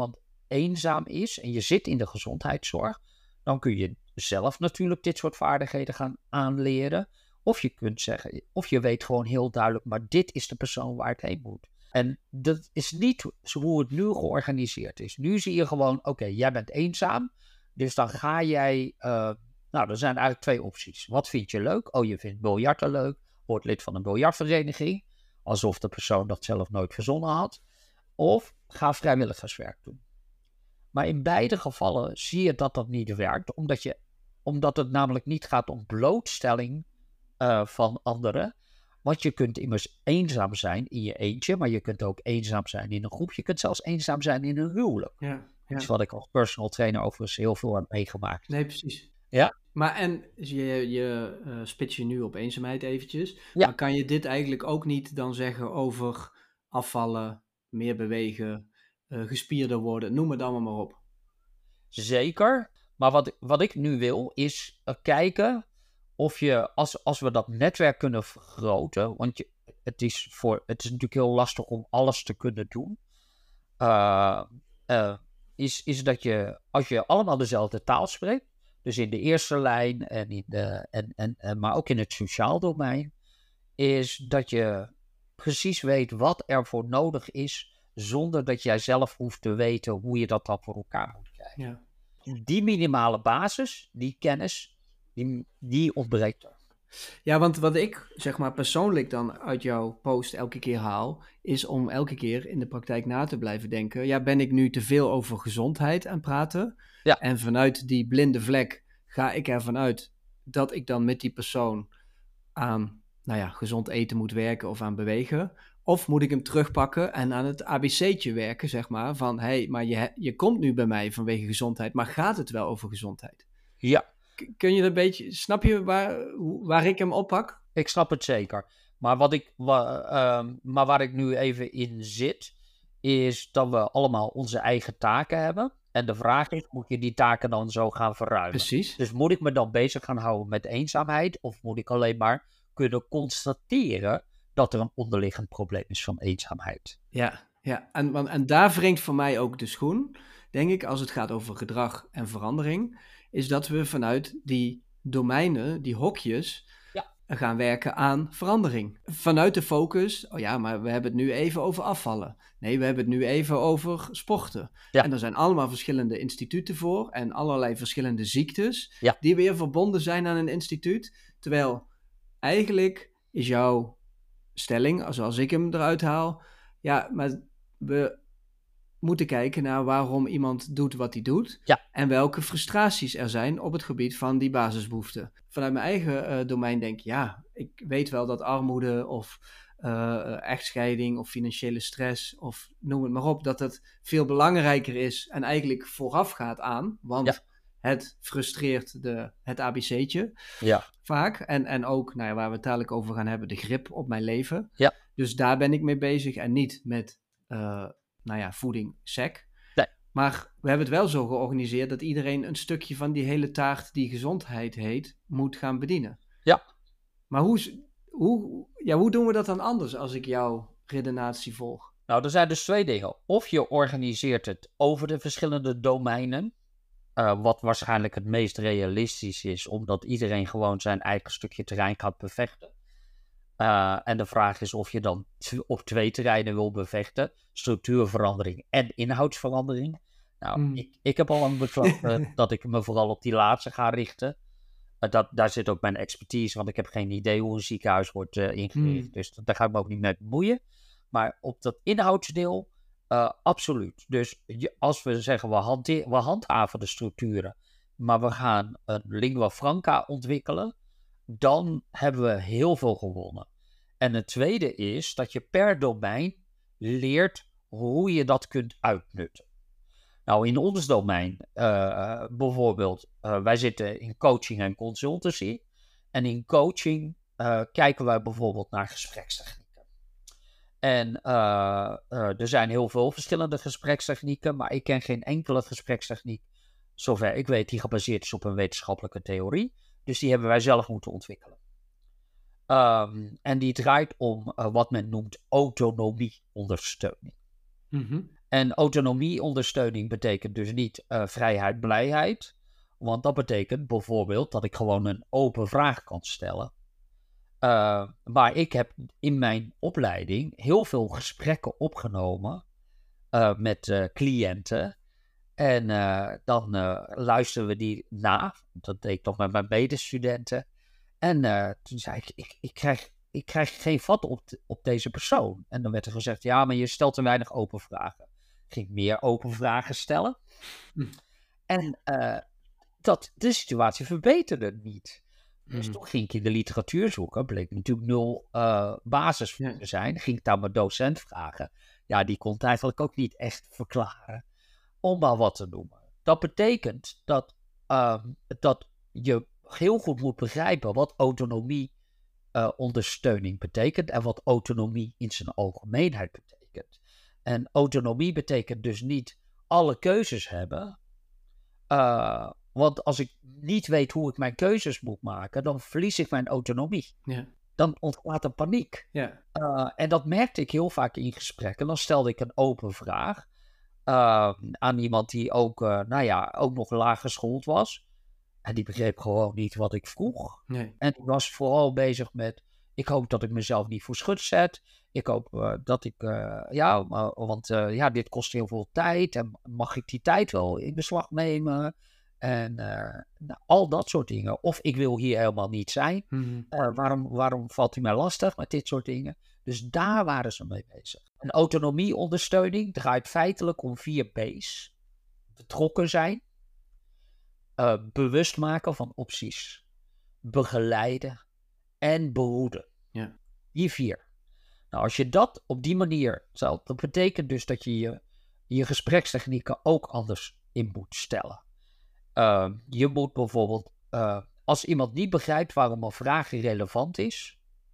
eenzaam is en je zit in de gezondheidszorg, dan kun je zelf natuurlijk dit soort vaardigheden gaan aanleren. Of je kunt zeggen, of je weet gewoon heel duidelijk, maar dit is de persoon waar ik heen moet. En dat is niet hoe het nu georganiseerd is. Nu zie je gewoon, oké, okay, jij bent eenzaam, dus dan ga jij, uh, nou, er zijn eigenlijk twee opties. Wat vind je leuk? Oh, je vindt biljarten leuk, word lid van een biljartvereniging, alsof de persoon dat zelf nooit verzonnen had. Of ga vrijwilligerswerk doen. Maar in beide gevallen zie je dat dat niet werkt, omdat, je, omdat het namelijk niet gaat om blootstelling uh, van anderen. Want je kunt immers eenzaam zijn in je eentje, maar je kunt ook eenzaam zijn in een groep. Je kunt zelfs eenzaam zijn in een huwelijk. Ja, ja. Iets wat ik als personal trainer overigens heel veel heb meegemaakt. Nee, precies. Ja. Maar en je, je uh, spits je nu op eenzaamheid eventjes. Ja. Maar kan je dit eigenlijk ook niet dan zeggen over afvallen, meer bewegen, uh, gespierder worden, noem het allemaal maar op? Zeker. Maar wat, wat ik nu wil is uh, kijken of je, als, als we dat netwerk kunnen vergroten, want je, het, is voor, het is natuurlijk heel lastig om alles te kunnen doen, uh, uh, is, is dat je, als je allemaal dezelfde taal spreekt, dus in de eerste lijn, en in de, en, en, en, maar ook in het sociaal domein, is dat je precies weet wat er voor nodig is, zonder dat jij zelf hoeft te weten hoe je dat dan voor elkaar moet krijgen. Ja. Die minimale basis, die kennis, die, die ontbreekt er. Ja, want wat ik zeg maar persoonlijk dan uit jouw post elke keer haal, is om elke keer in de praktijk na te blijven denken. Ja, ben ik nu te veel over gezondheid aan het praten? Ja. En vanuit die blinde vlek ga ik ervan uit dat ik dan met die persoon aan, nou ja, gezond eten moet werken of aan bewegen. Of moet ik hem terugpakken en aan het A B C'tje werken, zeg maar. Van, hé, hey, maar je, je komt nu bij mij vanwege gezondheid, maar gaat het wel over gezondheid? Ja. Kun je dat een beetje, snap je waar, waar ik hem oppak? Ik snap het zeker. Maar, wat ik, wa, uh, maar waar ik nu even in zit, is dat we allemaal onze eigen taken hebben. En de vraag is, moet je die taken dan zo gaan verruimen? Precies. Dus moet ik me dan bezig gaan houden met eenzaamheid? Of moet ik alleen maar kunnen constateren dat er een onderliggend probleem is van eenzaamheid? Ja, ja. En, en daar wringt voor mij ook de schoen, denk ik, als het gaat over gedrag en verandering, is dat we vanuit die domeinen, die hokjes, ja. gaan werken aan verandering. Vanuit de focus, oh ja, maar we hebben het nu even over afvallen. Nee, we hebben het nu even over sporten. Ja. En er zijn allemaal verschillende instituten voor en allerlei verschillende ziektes, ja. die weer verbonden zijn aan een instituut. Terwijl eigenlijk is jouw stelling, zoals ik hem eruit haal, ja, maar we moeten kijken naar waarom iemand doet wat hij doet. Ja. En welke frustraties er zijn op het gebied van die basisbehoeften. Vanuit mijn eigen uh, domein denk ik, ja, ik weet wel dat armoede of uh, echtscheiding of financiële stress of noem het maar op, dat het veel belangrijker is en eigenlijk vooraf gaat aan, want ja. het frustreert de, het A B C'tje ja. vaak. En, en ook, nou ja, waar we het dadelijk over gaan hebben, de grip op mijn leven. Ja. Dus daar ben ik mee bezig en niet met Uh, nou ja, voeding, sec. Nee. Maar we hebben het wel zo georganiseerd dat iedereen een stukje van die hele taart die gezondheid heet, moet gaan bedienen. Ja. Maar hoe, hoe, ja, hoe doen we dat dan anders als ik jouw redenatie volg? Nou, er zijn dus twee dingen. Of je organiseert het over de verschillende domeinen, uh, wat waarschijnlijk het meest realistisch is, omdat iedereen gewoon zijn eigen stukje terrein gaat bevechten. Uh, en de vraag is of je dan t- op twee terreinen wil bevechten. Structuurverandering en inhoudsverandering. Nou, mm. ik, ik heb al lang besloten dat ik me vooral op die laatste ga richten. Uh, dat, daar zit ook mijn expertise, want ik heb geen idee hoe een ziekenhuis wordt uh, ingericht. Mm. Dus daar ga ik me ook niet mee bemoeien. Maar op dat inhoudsdeel, uh, absoluut. Dus je, als we zeggen, we, hante- we handhaven de structuren, maar we gaan een lingua franca ontwikkelen, dan hebben we heel veel gewonnen. En het tweede is dat je per domein leert hoe je dat kunt uitnutten. Nou, in ons domein, uh, bijvoorbeeld, uh, wij zitten in coaching en consultancy. En in coaching uh, kijken wij bijvoorbeeld naar gesprekstechnieken. En uh, uh, er zijn heel veel verschillende gesprekstechnieken, maar ik ken geen enkele gesprekstechniek, zover ik weet, die gebaseerd is op een wetenschappelijke theorie. Dus die hebben wij zelf moeten ontwikkelen. Um, en die draait om uh, wat men noemt autonomieondersteuning. Mm-hmm. En autonomieondersteuning betekent dus niet uh, vrijheid, blijheid. Want dat betekent bijvoorbeeld dat ik gewoon een open vraag kan stellen. Uh, maar ik heb in mijn opleiding heel veel gesprekken opgenomen uh, met uh, cliënten. En uh, dan uh, luisteren we die na. Dat deed ik toch met mijn medestudenten. En uh, toen zei ik, ik, ik, krijg, ik krijg geen vat op, de, op deze persoon. En dan werd er gezegd, ja, maar je stelt te weinig open vragen. Ik ging meer open vragen stellen. Hm. En uh, dat, de situatie verbeterde niet. Dus mm. toen ging ik in de literatuur zoeken. Bleek natuurlijk nul uh, basis voor te zijn. Ging ik daar mijn docent vragen. Ja, die kon het eigenlijk ook niet echt verklaren. Om maar wat te noemen. Dat betekent dat, uh, dat je heel goed moet begrijpen wat autonomie uh, ondersteuning betekent. En wat autonomie in zijn algemeenheid betekent. En autonomie betekent dus niet alle keuzes hebben. Uh, want als ik niet weet hoe ik mijn keuzes moet maken, dan verlies ik mijn autonomie. Ja. Dan ontstaat er paniek. Ja. Uh, en dat merkte ik heel vaak in gesprekken. Dan stelde ik een open vraag uh, aan iemand die ook, uh, nou ja, ook nog laag geschoold was. En die begreep gewoon niet wat ik vroeg. Nee. En ik was vooral bezig met, ik hoop dat ik mezelf niet voor schut zet. Ik hoop uh, dat ik, uh, ja, uh, want uh, ja, dit kost heel veel tijd. En mag ik die tijd wel in beslag nemen? En uh, nou, al dat soort dingen. Of ik wil hier helemaal niet zijn. Mm-hmm. Uh, waarom, waarom valt u mij lastig met dit soort dingen? Dus daar waren ze mee bezig. En autonomieondersteuning draait feitelijk om vier B's. Betrokken zijn. Uh, bewust maken van opties. Begeleiden. En behoeden. Ja. Die vier. Nou, als je dat op die manier stelt, dat betekent dus dat je je, je gesprekstechnieken ook anders in moet stellen. Uh, je moet bijvoorbeeld, uh, als iemand niet begrijpt waarom een vraag relevant is,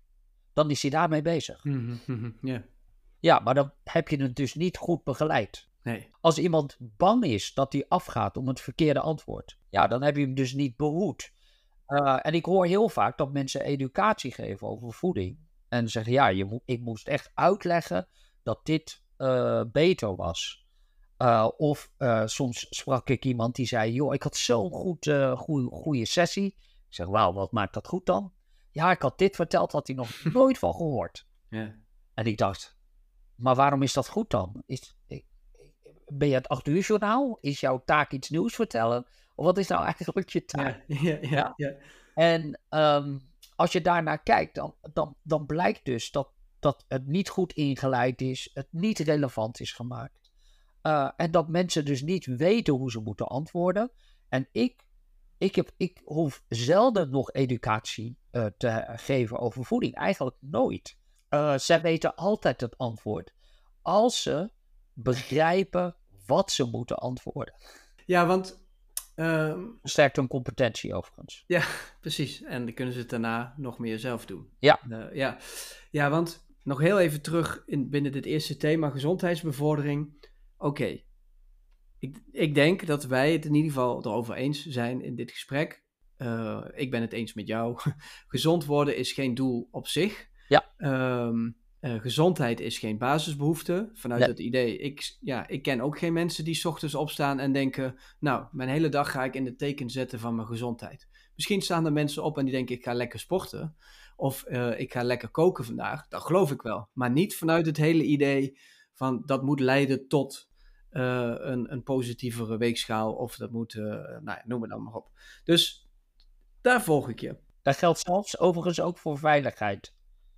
dan is hij daarmee bezig. Mm-hmm, yeah. Ja, maar dan heb je het dus niet goed begeleid. Nee. Als iemand bang is dat hij afgaat om het verkeerde antwoord, ja, dan heb je hem dus niet behoed. Uh, en ik hoor heel vaak dat mensen educatie geven over voeding. En zeggen, ja, je mo- ik moest echt uitleggen dat dit uh, beter was. Uh, of uh, soms sprak ik iemand die zei, joh, ik had zo'n goed, uh, goede sessie. Ik zeg, wauw, wat maakt dat goed dan? Ja, ik had dit verteld, had hij nog nooit van gehoord. Yeah. En ik dacht, maar waarom is dat goed dan? Is, ben je het acht uur journaal? Is jouw taak iets nieuws vertellen? Of wat is nou eigenlijk je taak? Ja, ja, ja. ja. En um, als je daarnaar kijkt, dan, dan, dan blijkt dus dat, dat het niet goed ingeleid is, het niet relevant is gemaakt. Uh, en dat mensen dus niet weten hoe ze moeten antwoorden. En ik, ik, heb, ik hoef zelden nog educatie uh, te geven over voeding. Eigenlijk nooit. Uh, zij weten altijd het antwoord. Als ze begrijpen wat ze moeten antwoorden. Ja, want... Uh, Versterkt hun competentie overigens. Ja, precies. En dan kunnen ze het daarna nog meer zelf doen. Ja. Uh, ja. ja, want nog heel even terug in, binnen dit eerste thema, gezondheidsbevordering. Oké, okay. ik, ik denk dat wij het in ieder geval erover eens zijn in dit gesprek. Uh, ik ben het eens met jou. Gezond worden is geen doel op zich. Ja. Um, uh, gezondheid is geen basisbehoefte. Vanuit nee. het idee, ik, ja, ik ken ook geen mensen die 's ochtends opstaan en denken, nou, mijn hele dag ga ik in het teken zetten van mijn gezondheid. Misschien staan er mensen op en die denken, ik ga lekker sporten. Of uh, ik ga lekker koken vandaag. Dat geloof ik wel. Maar niet vanuit het hele idee van dat moet leiden tot uh, een, een positievere weegschaal. Of dat moet, uh, nou ja, noem het dan maar op. Dus daar volg ik je. Dat geldt zelfs overigens ook voor veiligheid.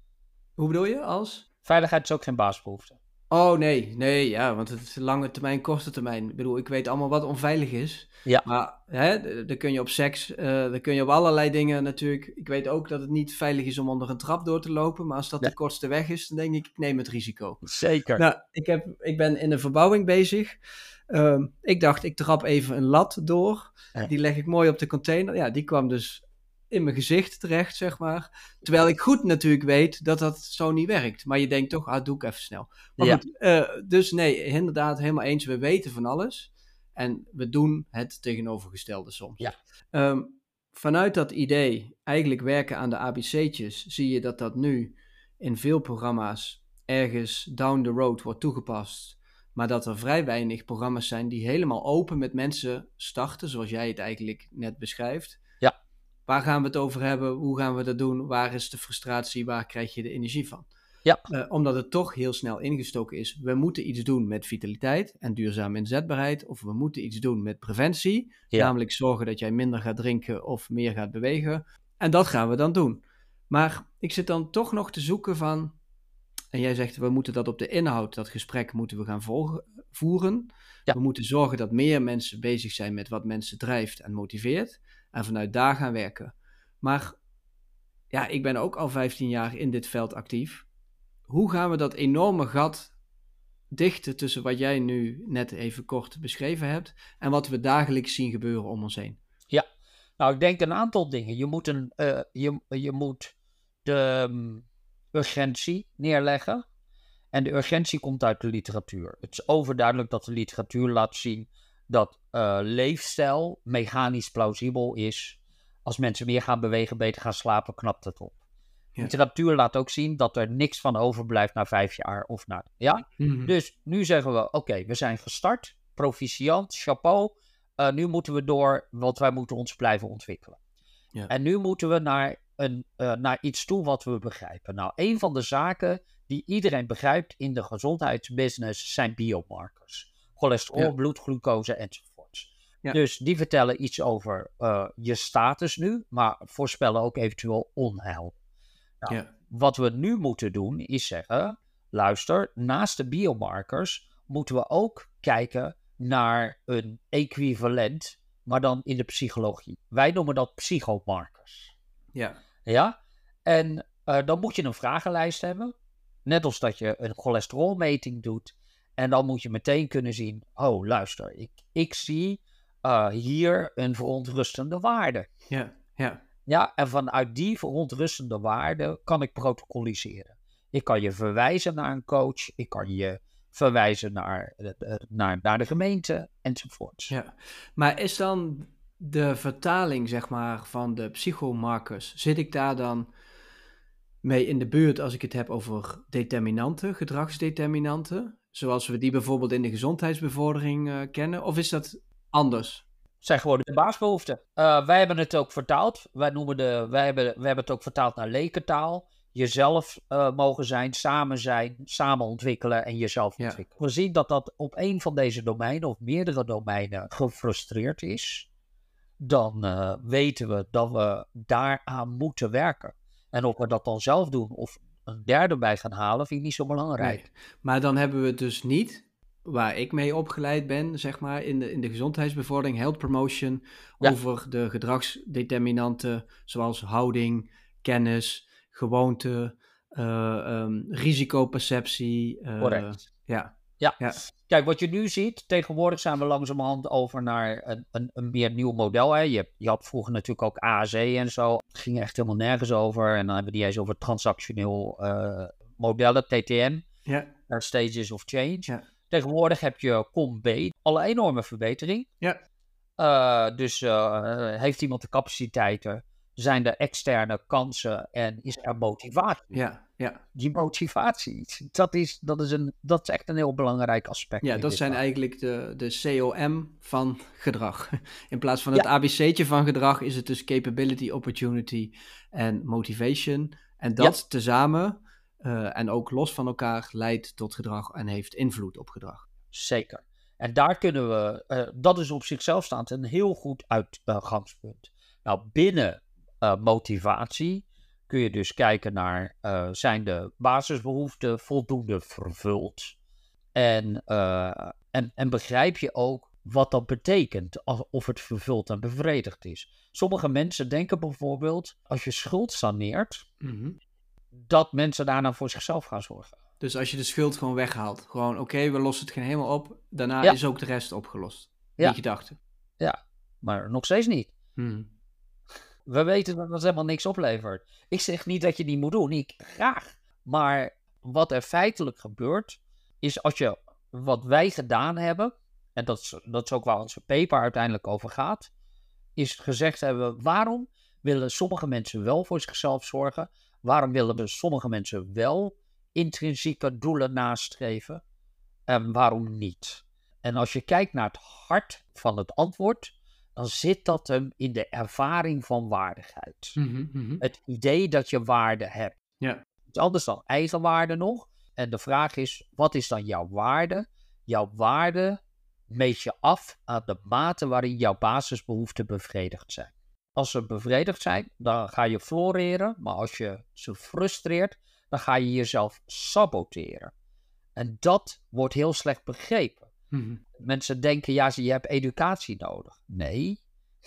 Hoe bedoel je als? Veiligheid is ook geen basisbehoefte. Oh nee, nee, ja, want het is lange termijn, korte termijn. Ik bedoel, ik weet allemaal wat onveilig is. Ja. Maar hè, dan kun je op seks, uh, dan kun je op allerlei dingen natuurlijk. Ik weet ook dat het niet veilig is om onder een trap door te lopen. Maar als dat nee. de kortste weg is, dan denk ik, ik neem het risico. Zeker. Nou, ik, heb, ik ben in een verbouwing bezig. Uh, ik dacht, ik trap even een lat door. Ja. Die leg ik mooi op de container. Ja, die kwam dus in mijn gezicht terecht, zeg maar. Terwijl ik goed natuurlijk weet dat dat zo niet werkt. Maar je denkt toch, ah, doe ik even snel. Maar ja. goed, uh, dus nee, inderdaad, helemaal eens. We weten van alles. En we doen het tegenovergestelde soms. Ja. Um, vanuit dat idee, eigenlijk werken aan de A B C'tjes, zie je dat dat nu in veel programma's ergens down the road wordt toegepast. maar dat er vrij weinig programma's zijn die helemaal open met mensen starten, zoals jij het eigenlijk net beschrijft. Ja. Waar gaan we het over hebben? Hoe gaan we dat doen? Waar is de frustratie? Waar krijg je de energie van? Ja. Uh, omdat het toch heel snel ingestoken is. We moeten iets doen met vitaliteit en duurzame inzetbaarheid. Of we moeten iets doen met preventie. Ja. Namelijk zorgen dat jij minder gaat drinken of meer gaat bewegen. En dat gaan we dan doen. Maar ik zit dan toch nog te zoeken van... En jij zegt, we moeten dat op de inhoud, dat gesprek moeten we gaan volgen, voeren. Ja. We moeten zorgen dat meer mensen bezig zijn met wat mensen drijft en motiveert. En vanuit daar gaan werken. Maar ja, ik ben ook al vijftien jaar in dit veld actief. Hoe gaan we dat enorme gat dichten tussen wat jij nu net even kort beschreven hebt en wat we dagelijks zien gebeuren om ons heen? Ja, nou ik denk een aantal dingen. Je moet, een, uh, je, je moet de um, urgentie neerleggen. En de urgentie komt uit de literatuur. Het is overduidelijk dat de literatuur laat zien dat uh, leefstijl mechanisch plausibel is. Als mensen meer gaan bewegen, beter gaan slapen, knapt het op. Ja. De literatuur laat ook zien dat er niks van overblijft na vijf jaar of na... Ja? Mm-hmm. Dus nu zeggen we, oké, okay, we zijn gestart. Proficiat, chapeau. Uh, nu moeten we door, want wij moeten ons blijven ontwikkelen. Ja. En nu moeten we naar, een, uh, naar iets toe wat we begrijpen. Nou, een van de zaken die iedereen begrijpt in de gezondheidsbusiness zijn biomarkers. Cholesterol, ja. bloedglucose enzovoorts. Ja. Dus die vertellen iets over uh, je status nu, maar voorspellen ook eventueel onheil. Nou, ja. Wat we nu moeten doen is zeggen, luister, naast de biomarkers moeten we ook kijken naar een equivalent, maar dan in de psychologie. Wij noemen dat psychomarkers. Ja. Ja? En uh, dan moet je een vragenlijst hebben, net als dat je een cholesterolmeting doet. En dan moet je meteen kunnen zien, oh luister, ik, ik zie uh, hier een verontrustende waarde. Ja, ja. Ja, en vanuit die verontrustende waarde kan ik protocoliseren. Ik kan je verwijzen naar een coach, ik kan je verwijzen naar, naar, naar de gemeente, enzovoort. Ja, maar is dan de vertaling, zeg maar, van de psychomarkers, zit ik daar dan mee in de buurt als ik het heb over determinanten, gedragsdeterminanten, zoals we die bijvoorbeeld in de gezondheidsbevordering uh, kennen, of is dat anders? Zijn gewoon de basisbehoeften. Uh, wij hebben het ook vertaald. Wij, noemen de, wij, hebben, wij hebben het ook vertaald naar lekentaal. Jezelf uh, mogen zijn, samen zijn, samen ontwikkelen en jezelf ja. ontwikkelen. We zien dat dat op een van deze domeinen of meerdere domeinen gefrustreerd is. Dan uh, weten we dat we daaraan moeten werken. En of we dat dan zelf doen of een derde bij gaan halen, vind ik niet zo belangrijk. Nee. Maar dan hebben we het dus niet... waar ik mee opgeleid ben, zeg maar, in de, in de gezondheidsbevordering, health promotion, ja. over de gedragsdeterminanten, zoals houding, kennis, gewoonte, uh, um, risicoperceptie. Uh, Correct. Ja. Ja. ja, kijk, wat je nu ziet, tegenwoordig zijn we langzamerhand over naar een, een, een meer nieuw model. Hè. Je, je had vroeger natuurlijk ook A Z en zo. Het ging echt helemaal nergens over. En dan hebben we die eens over transactioneel uh, modellen, T T M, ja. uh, Stages of Change. Ja. Tegenwoordig heb je C O M B, al een enorme verbetering. Ja. Uh, dus uh, heeft iemand de capaciteiten, zijn er externe kansen en is er motivatie? Ja, ja. Die motivatie, dat is, dat, is een, dat is echt een heel belangrijk aspect. Ja, dat zijn eigenlijk de, de C O M van gedrag. In plaats van het ja. A B C'tje van gedrag is het dus capability, opportunity en motivation. En dat ja. tezamen... Uh, en ook los van elkaar leidt tot gedrag en heeft invloed op gedrag. Zeker. En daar kunnen we, uh, dat is op zichzelf staand een heel goed uitgangspunt. Nou, binnen uh, motivatie kun je dus kijken naar, uh, zijn de basisbehoeften voldoende vervuld? En, uh, en, en begrijp je ook wat dat betekent, of het vervuld en bevredigd is. Sommige mensen denken bijvoorbeeld, als je schuld saneert, mm-hmm. dat mensen daarna voor zichzelf gaan zorgen. Dus als je de schuld gewoon weghaalt, gewoon oké, okay, we lossen het geen helemaal op, daarna ja. is ook de rest opgelost. Die ja. gedachte. Ja, maar nog steeds niet. Hmm. We weten dat het helemaal niks oplevert. Ik zeg niet dat je die moet doen, ik graag. Maar wat er feitelijk gebeurt, is als je wat wij gedaan hebben, en dat is, dat is ook waar onze paper uiteindelijk over gaat, is gezegd hebben, waarom willen sommige mensen wel voor zichzelf zorgen? Waarom willen we sommige mensen wel intrinsieke doelen nastreven? en waarom niet? En als je kijkt naar het hart van het antwoord, dan zit dat hem in de ervaring van waardigheid. Mhm, mhm. Het idee dat je waarde hebt. Ja. Iets anders dan eigenwaarde nog. En de vraag is, wat is dan jouw waarde? Jouw waarde meet je af aan de mate waarin jouw basisbehoeften bevredigd zijn. Als ze bevredigd zijn, dan ga je floreren. Maar als je ze frustreert, dan ga je jezelf saboteren. En dat wordt heel slecht begrepen. Mhm. Mensen denken, ja, je hebt educatie nodig. Nee.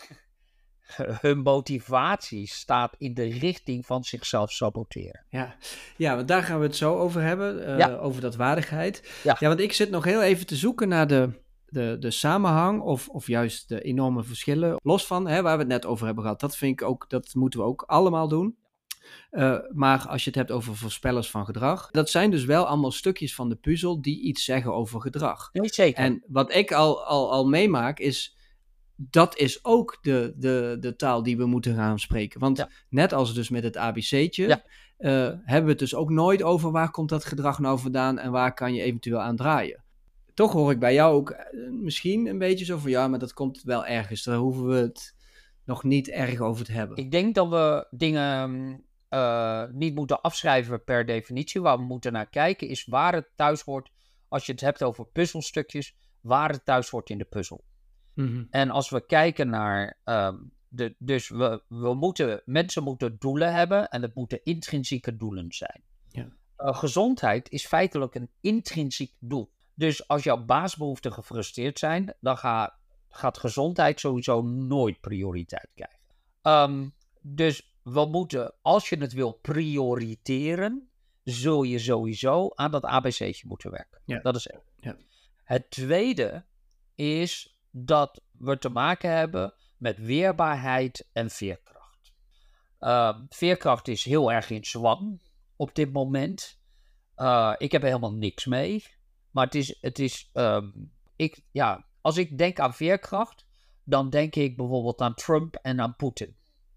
Hun motivatie staat in de richting van zichzelf saboteren. Ja. ja, want daar gaan we het zo over hebben, uh, Ja. over dat waardigheid. Ja. ja, want ik zit nog heel even te zoeken naar de, de, de samenhang of, of juist de enorme verschillen. Los van hè, waar we het net over hebben gehad. Dat vind ik ook, dat moeten we ook allemaal doen. Uh, maar als je het hebt over voorspellers van gedrag, dat zijn dus wel allemaal stukjes van de puzzel die iets zeggen over gedrag. Nee, zeker. En wat ik al, al, al meemaak is, dat is ook de, de, de taal die we moeten gaan spreken. Want Ja. net als dus met het A B C'tje, Ja. uh, hebben we het dus ook nooit over waar komt dat gedrag nou vandaan en waar kan je eventueel aan draaien. Toch hoor ik bij jou ook uh, misschien een beetje zo van ja, maar dat komt wel ergens. Daar hoeven we het nog niet erg over te hebben. Ik denk dat we dingen uh, niet moeten afschrijven per definitie. Waar we moeten naar kijken is waar het thuis hoort. Als je het hebt over puzzelstukjes, waar het thuis hoort in de puzzel. Mm-hmm. En als we kijken naar, um, de, dus we, we moeten, mensen moeten doelen hebben en het moeten intrinsieke doelen zijn. Ja. Uh, gezondheid is feitelijk een intrinsiek doel. Dus als jouw basisbehoeften gefrustreerd zijn, dan ga, gaat gezondheid sowieso nooit prioriteit krijgen. Um, dus we moeten, als je het wil prioriteren, zul je sowieso aan dat A B C'tje moeten werken. Ja. Dat is één. Ja. Het tweede is dat we te maken hebben met weerbaarheid en veerkracht. Uh, veerkracht is heel erg in zwang op dit moment. Uh, ik heb er helemaal niks mee. Maar het is, het is um, ik, ja, als ik denk aan veerkracht, dan denk ik bijvoorbeeld aan Trump en aan Poetin.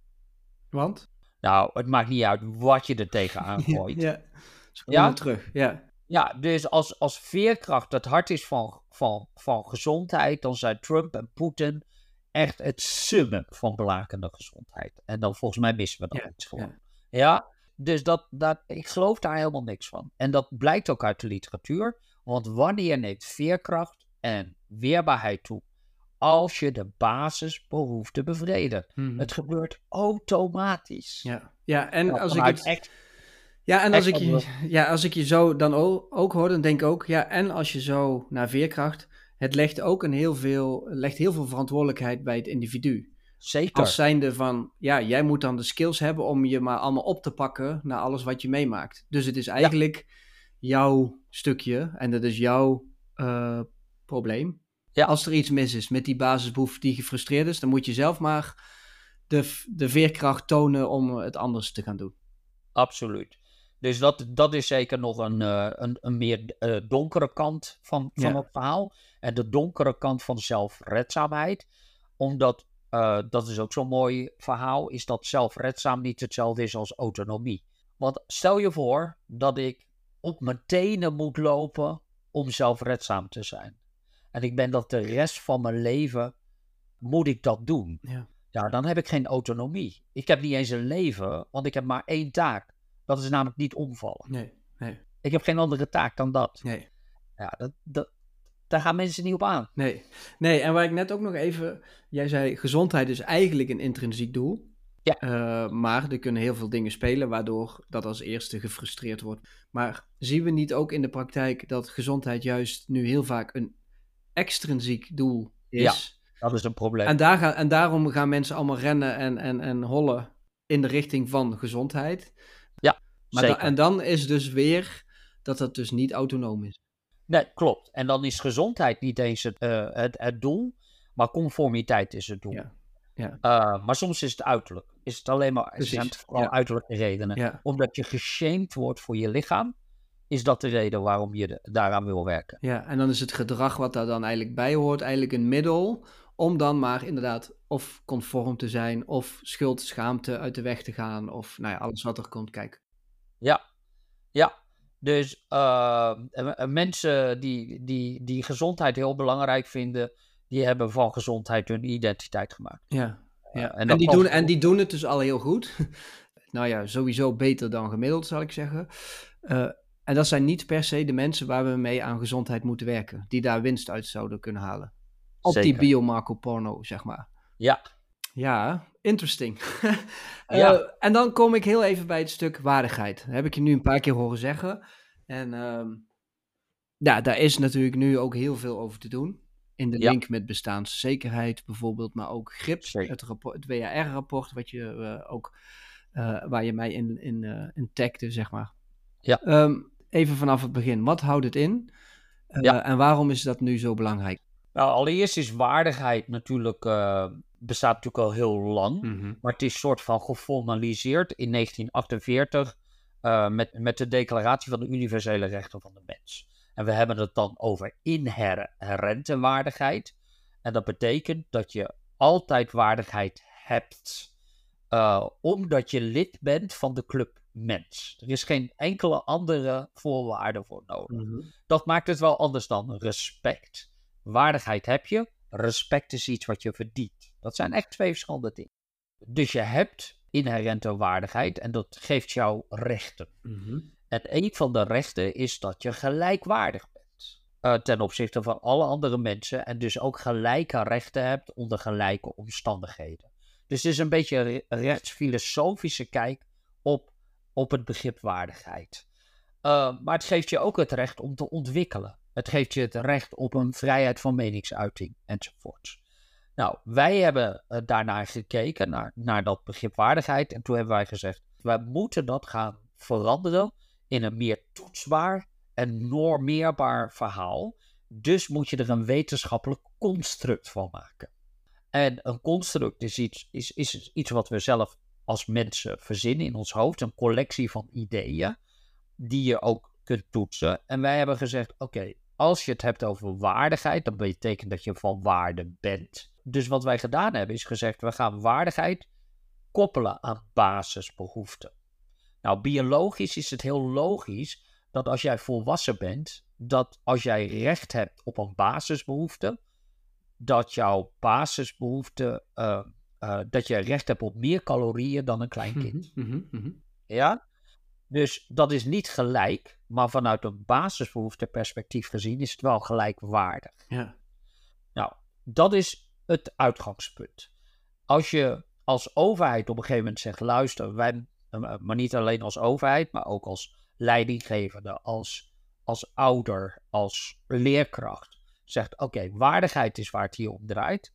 Want? Nou, het maakt niet uit wat je er tegenaan gooit. ja, ze komen Ja? terug. Ja. Ja, dus als, als veerkracht het hart is van, van, van gezondheid, dan zijn Trump en Poetin echt het summum van blakende gezondheid. En dan volgens mij missen we dat Ja, iets gewoon. ja. Ja, dus dat, dat, ik geloof daar helemaal niks van. En dat blijkt ook uit de literatuur. Want wanneer neemt veerkracht en weerbaarheid toe? Als je de basisbehoeften bevredigt. Mm-hmm. Het gebeurt automatisch. Ja, ja en Ja, als ik vanuit het... echt- Ja, en als ik, echt je, ja, als ik je zo dan ook, ook hoor, dan denk ik ook, ja, en als je zo naar veerkracht, het legt ook een heel veel, legt heel veel verantwoordelijkheid bij het individu. Zeker. Als zijnde van, ja, jij moet dan de skills hebben om je maar allemaal op te pakken naar alles wat je meemaakt. Dus het is eigenlijk jouw stukje en dat is jouw uh, probleem. Ja. Als er iets mis is met die basisbehoefte die gefrustreerd is, dan moet je zelf maar de, de veerkracht tonen om het anders te gaan doen. Absoluut. Dus dat, dat is zeker nog een, uh, een, een meer uh, donkere kant van, van Ja. het verhaal. En de donkere kant van zelfredzaamheid. Omdat, uh, dat is ook zo'n mooi verhaal, is dat zelfredzaam niet hetzelfde is als autonomie. Want stel je voor dat ik op mijn tenen moet lopen om zelfredzaam te zijn. En ik ben dat de rest van mijn leven, moet ik dat doen. Ja. Ja, dan heb ik geen autonomie. Ik heb niet eens een leven, want ik heb maar één taak. Dat is namelijk niet omvallen. Nee, nee, Ik heb geen andere taak dan dat. nee. Ja, dat, dat, daar gaan mensen niet op aan. Nee, nee, en waar ik net ook nog even... Jij zei, gezondheid is eigenlijk een intrinsiek doel. Ja. Uh, maar er kunnen heel veel dingen spelen waardoor dat als eerste gefrustreerd wordt. Maar zien we niet ook in de praktijk dat gezondheid juist nu heel vaak een extrinsiek doel is? Dat is een probleem. En, daar gaan, en daarom gaan mensen allemaal rennen en, en, en hollen in de richting van gezondheid. Ja, maar zeker. Da, en dan is dus weer dat dat dus niet autonoom is. Nee, klopt. En dan is gezondheid niet eens het, uh, het, het doel, maar conformiteit is het doel. Ja. Ja. Uh, maar soms is het uiterlijk. Is het alleen maar Precies. zijn het vooral Ja. uiterlijke redenen. Ja. Omdat je geshamed wordt voor je lichaam, is dat de reden waarom je de, daaraan wil werken. Ja, en dan is het gedrag wat daar dan eigenlijk bij hoort, eigenlijk een middel om dan maar inderdaad of conform te zijn, of schuld, schaamte uit de weg te gaan, of nou ja, alles wat er komt kijken. Ja, ja. Dus uh, mensen die, die, die gezondheid heel belangrijk vinden, die hebben van gezondheid hun identiteit gemaakt. Ja, ja. Uh, en, en, dat die kan doen, voor- en die doen het dus al heel goed. Nou ja, sowieso beter dan gemiddeld, zal ik zeggen. Uh, en dat zijn niet per se de mensen waar we mee aan gezondheid moeten werken. Die daar winst uit zouden kunnen halen. Op Zeker. die biomarkerporno, zeg maar. Ja. Ja, interesting. uh, Ja. En dan kom ik heel even bij het stuk waardigheid. Dat heb ik je nu een paar keer horen zeggen. En uh, ja, daar is natuurlijk nu ook heel veel over te doen. In de Ja. link met bestaanszekerheid bijvoorbeeld, maar ook G R I P, Zeker. het, rapport, het W H R-rapport, wat je uh, ook, uh, waar je mij in, in, uh, in tagde, zeg maar. Ja. Um, even vanaf het begin, wat houdt het in? Uh, Ja. En waarom is dat nu zo belangrijk? Nou, allereerst is waardigheid natuurlijk, uh, bestaat natuurlijk al heel lang. Mm-hmm. Maar het is soort van geformaliseerd in negentien achtenveertig uh, met, met de Declaratie van de Universele Rechten van de Mens. En we hebben het dan over inherente waardigheid. En dat betekent dat je altijd waardigheid hebt, uh, omdat je lid bent van de club mens. Er is geen enkele andere voorwaarde voor nodig. Mm-hmm. Dat maakt het wel anders dan respect. Waardigheid heb je, respect is iets wat je verdient. Dat zijn echt twee verschillende dingen. Dus je hebt inherente waardigheid en dat geeft jou rechten. Mm-hmm. En een van de rechten is dat je gelijkwaardig bent. Uh, ten opzichte van alle andere mensen en dus ook gelijke rechten hebt onder gelijke omstandigheden. Dus het is een beetje een rechtsfilosofische kijk op, op het begrip waardigheid. Uh, maar het geeft je ook het recht om te ontwikkelen. Het geeft je het recht op een vrijheid van meningsuiting enzovoort. Nou, wij hebben uh, daarnaar gekeken, naar, naar dat begrip waardigheid. En toen hebben wij gezegd, wij moeten dat gaan veranderen in een meer toetsbaar en normeerbaar verhaal. Dus moet je er een wetenschappelijk construct van maken. En een construct is iets, is, is iets wat we zelf als mensen verzinnen in ons hoofd. Een collectie van ideeën die je ook kunt toetsen. En wij hebben gezegd, oké, okay, als je het hebt over waardigheid, dan betekent dat je van waarde bent. Dus wat wij gedaan hebben is gezegd, we gaan waardigheid koppelen aan basisbehoeften. Nou, biologisch is het heel logisch dat als jij volwassen bent, dat als jij recht hebt op een basisbehoefte, dat jouw basisbehoefte, uh, uh, dat je recht hebt op meer calorieën dan een klein kind. Mm-hmm, mm-hmm. Ja? Dus dat is niet gelijk, maar vanuit een basisbehoefteperspectief gezien is het wel gelijkwaardig. Ja. Nou, dat is het uitgangspunt. Als je als overheid op een gegeven moment zegt, luister, wij, maar niet alleen als overheid, maar ook als leidinggevende, als, als ouder, als leerkracht, zegt, oké, okay, waardigheid is waar het hier om draait.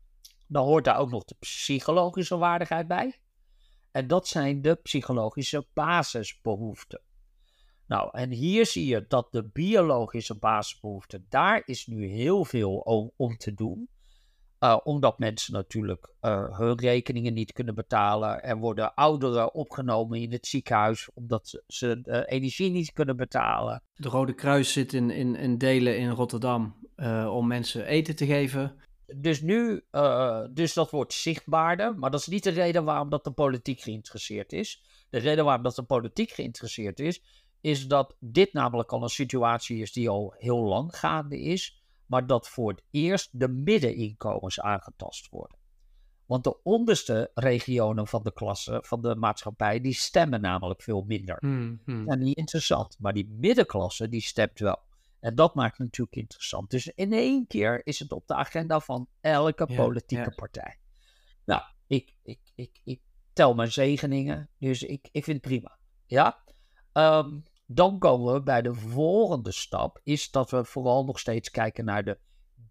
Dan hoort daar ook nog de psychologische waardigheid bij. En dat zijn de psychologische basisbehoeften. Nou, en hier zie je dat de biologische basisbehoeften, daar is nu heel veel om, om te doen. Uh, omdat mensen natuurlijk uh, hun rekeningen niet kunnen betalen. Er worden ouderen opgenomen in het ziekenhuis omdat ze, ze de energie niet kunnen betalen. De Rode Kruis zit in, in, in delen in Rotterdam uh, om mensen eten te geven. Dus nu, uh, dus dat wordt zichtbaarder, maar dat is niet de reden waarom dat de politiek geïnteresseerd is. De reden waarom dat de politiek geïnteresseerd is, is dat dit namelijk al een situatie is die al heel lang gaande is, maar dat voor het eerst de middeninkomens aangetast worden. Want de onderste regionen van de klasse, van de maatschappij, die stemmen namelijk veel minder. Hmm, hmm. Dat is niet interessant, maar die middenklasse, die stemt wel. En dat maakt het natuurlijk interessant. Dus in één keer is het op de agenda van elke Ja, politieke ja. partij. Nou, ik, ik, ik, ik tel mijn zegeningen, dus ik, ik vind het prima. Ja? Um, dan komen we bij de volgende stap, is dat we vooral nog steeds kijken naar de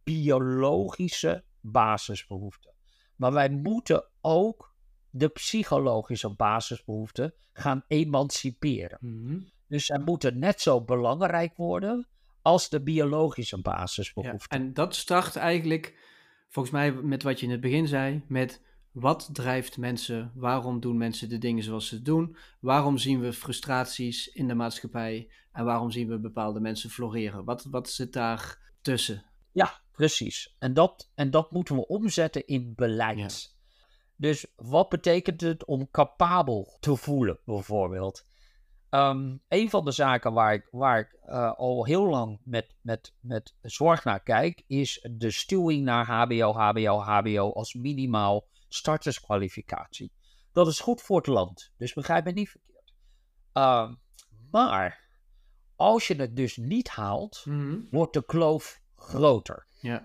biologische basisbehoeften. Maar wij moeten ook de psychologische basisbehoeften gaan emanciperen. Mm-hmm. Dus zij moeten net zo belangrijk worden als de biologische Ja, basisbehoeften. en dat start eigenlijk, volgens mij met wat je in het begin zei, met wat drijft mensen, waarom doen mensen de dingen zoals ze doen, waarom zien we frustraties in de maatschappij en waarom zien we bepaalde mensen floreren. Wat, wat zit daar tussen? Ja, precies. En dat, en dat moeten we omzetten in beleid. Ja. Dus wat betekent het om capabel te voelen, bijvoorbeeld? Um, een van de zaken waar ik, waar ik uh, al heel lang met, met, met zorg naar kijk, is de stuwing naar H B O, H B O, H B O als minimaal starterskwalificatie. Dat is goed voor het land, dus begrijp me niet verkeerd. Uh, maar als je het dus niet haalt, Mm-hmm. wordt de kloof groter. Ja.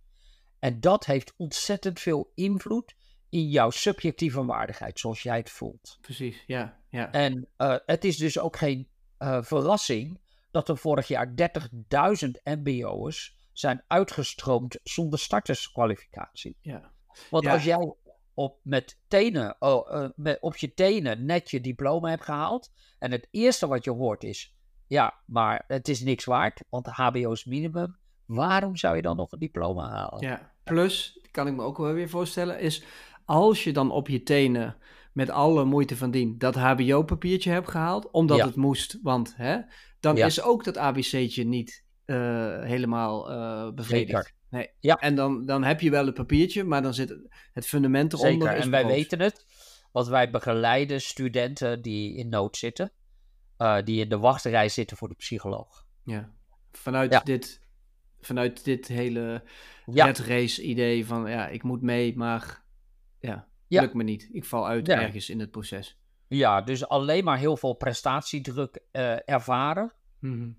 En dat heeft ontzettend veel invloed in jouw subjectieve waardigheid, zoals jij het voelt. Precies, ja. ja. En uh, het is dus ook geen uh, verrassing dat er vorig jaar dertigduizend M B O'ers zijn uitgestroomd zonder starterskwalificatie. Ja. Want ja. als jij op, met tenen, oh, uh, met, op je tenen net je diploma hebt gehaald en het eerste wat je hoort is, ja, maar het is niks waard, want H B O is minimum. Waarom zou je dan nog een diploma halen? Ja, plus, kan ik me ook wel weer voorstellen, is als je dan op je tenen met alle moeite van dien dat H B O-papiertje hebt gehaald, omdat Ja. het moest, want hè, dan Ja. is ook dat A B C'tje niet uh, helemaal uh, bevredigd. Zeker. Nee. Ja. En dan, dan heb je wel het papiertje, maar dan zit het fundament eronder. Zeker, is en wij broos. weten het, want wij begeleiden studenten die in nood zitten, uh, die in de wachtrij zitten voor de psycholoog. Ja, vanuit Ja. dit... Vanuit dit hele Ja. red race idee van ja, ik moet mee, maar ja, Ja. lukt me niet. Ik val uit Ja. ergens in het proces. Ja, dus alleen maar heel veel prestatiedruk uh, ervaren. Mm-hmm.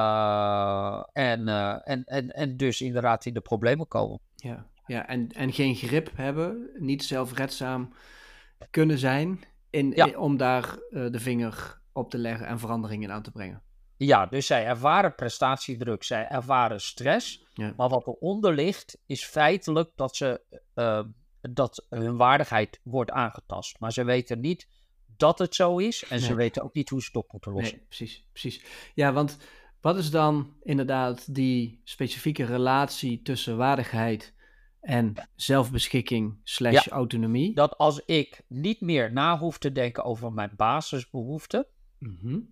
Uh, en, uh, en, en, en dus inderdaad in de problemen komen. Ja, ja en, en geen grip hebben, niet zelfredzaam kunnen zijn in, Ja. in, om daar uh, de vinger op te leggen en veranderingen aan te brengen. Ja, dus zij ervaren prestatiedruk, zij ervaren stress. Ja. Maar wat eronder ligt, is feitelijk dat, ze, uh, dat hun waardigheid wordt aangetast. Maar ze weten niet dat het zo is en Nee. ze weten ook niet hoe ze het op moeten lossen. Nee, precies, precies. Ja, want wat is dan inderdaad die specifieke relatie tussen waardigheid en zelfbeschikking slash Ja. autonomie? Dat als ik niet meer na hoef te denken over mijn basisbehoeften, Mm-hmm.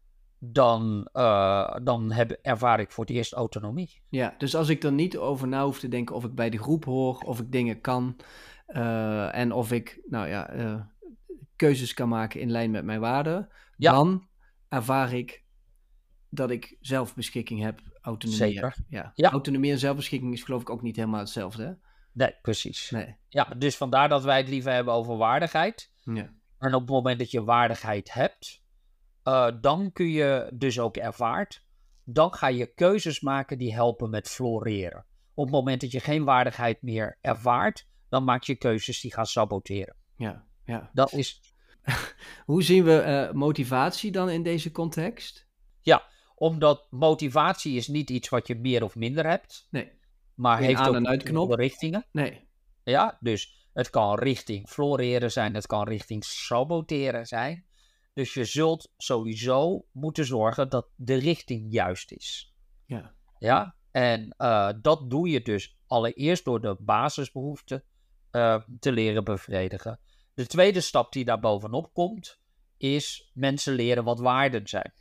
dan, uh, dan heb, ervaar ik voor het eerst autonomie. Ja, dus als ik er niet over na hoef te denken of ik bij de groep hoor, of ik dingen kan uh, en of ik nou ja, uh, keuzes kan maken in lijn met mijn waarden, Ja. dan ervaar ik dat ik zelfbeschikking heb, autonomie Zeker. heb. Ja. Ja. Autonomie en zelfbeschikking is geloof ik ook niet helemaal hetzelfde, hè? Nee, precies. Nee. Ja, dus vandaar dat wij het liever hebben over waardigheid. Ja. En op het moment dat je waardigheid hebt, uh, dan kun je dus ook ervaart, dan ga je keuzes maken die helpen met floreren. Op het moment dat je geen waardigheid meer ervaart, dan maak je keuzes die gaan saboteren. Ja, ja. Dat is... Hoe zien we uh, motivatie dan in deze context? Ja, omdat motivatie is niet iets wat je meer of minder hebt. Nee. Maar Geen heeft aan- ook en uitknop. richtingen. Nee. Ja, dus het kan richting floreren zijn, het kan richting saboteren zijn. Dus je zult sowieso moeten zorgen dat de richting juist is. Ja. Ja, en uh, dat doe je dus allereerst door de basisbehoeften uh, te leren bevredigen. De tweede stap die daar bovenop komt, is mensen leren wat waarden zijn.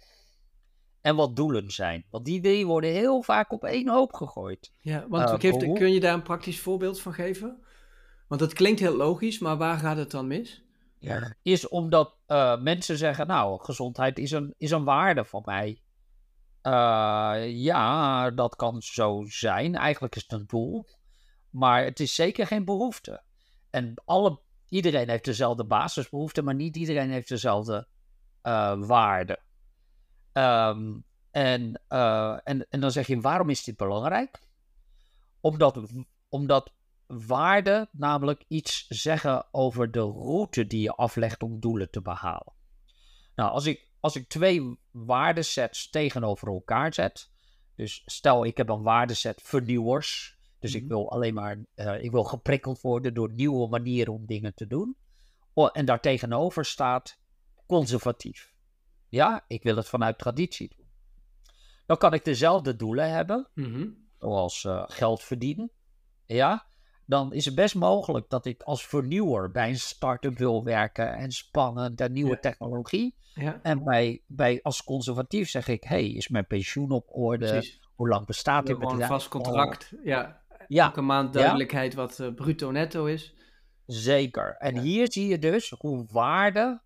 En wat doelen zijn. Want die dingen worden heel vaak op één hoop gegooid. Ja, want Uh, geeft, hoe- kun je daar een praktisch voorbeeld van geven? Want het klinkt heel logisch, maar waar gaat het dan mis? Ja. Is omdat uh, mensen zeggen, nou, gezondheid is een, is een waarde van mij. Uh, ja, dat kan zo zijn. Eigenlijk is het een doel. Maar het is zeker geen behoefte. En alle, iedereen heeft dezelfde basisbehoeften, maar niet iedereen heeft dezelfde uh, waarden. Um, en, uh, en, en dan zeg je, waarom is dit belangrijk? Omdat, omdat waarden namelijk iets zeggen over de route die je aflegt om doelen te behalen. Nou, als ik, als ik twee waardesets tegenover elkaar zet, dus stel ik heb een waardeset vernieuwers, dus ik wil alleen maar, uh, ik wil geprikkeld worden door nieuwe manieren om dingen te doen. Oh, en daar tegenover staat conservatief. Ja, ik wil het vanuit traditie doen. Dan kan ik dezelfde doelen hebben, Mm-hmm. zoals uh, geld verdienen. Ja, dan is het best mogelijk dat ik als vernieuwer bij een start-up wil werken en spannend en nieuwe Ja. technologie. Ja, En bij, bij, als conservatief zeg ik, hey, is mijn pensioen op orde? precies. Hoe lang bestaat dit Gewoon een bedrijf? vast contract. Ja, Ja, elke maand duidelijkheid wat uh, bruto netto is. zeker. En Ja. hier zie je dus hoe waarden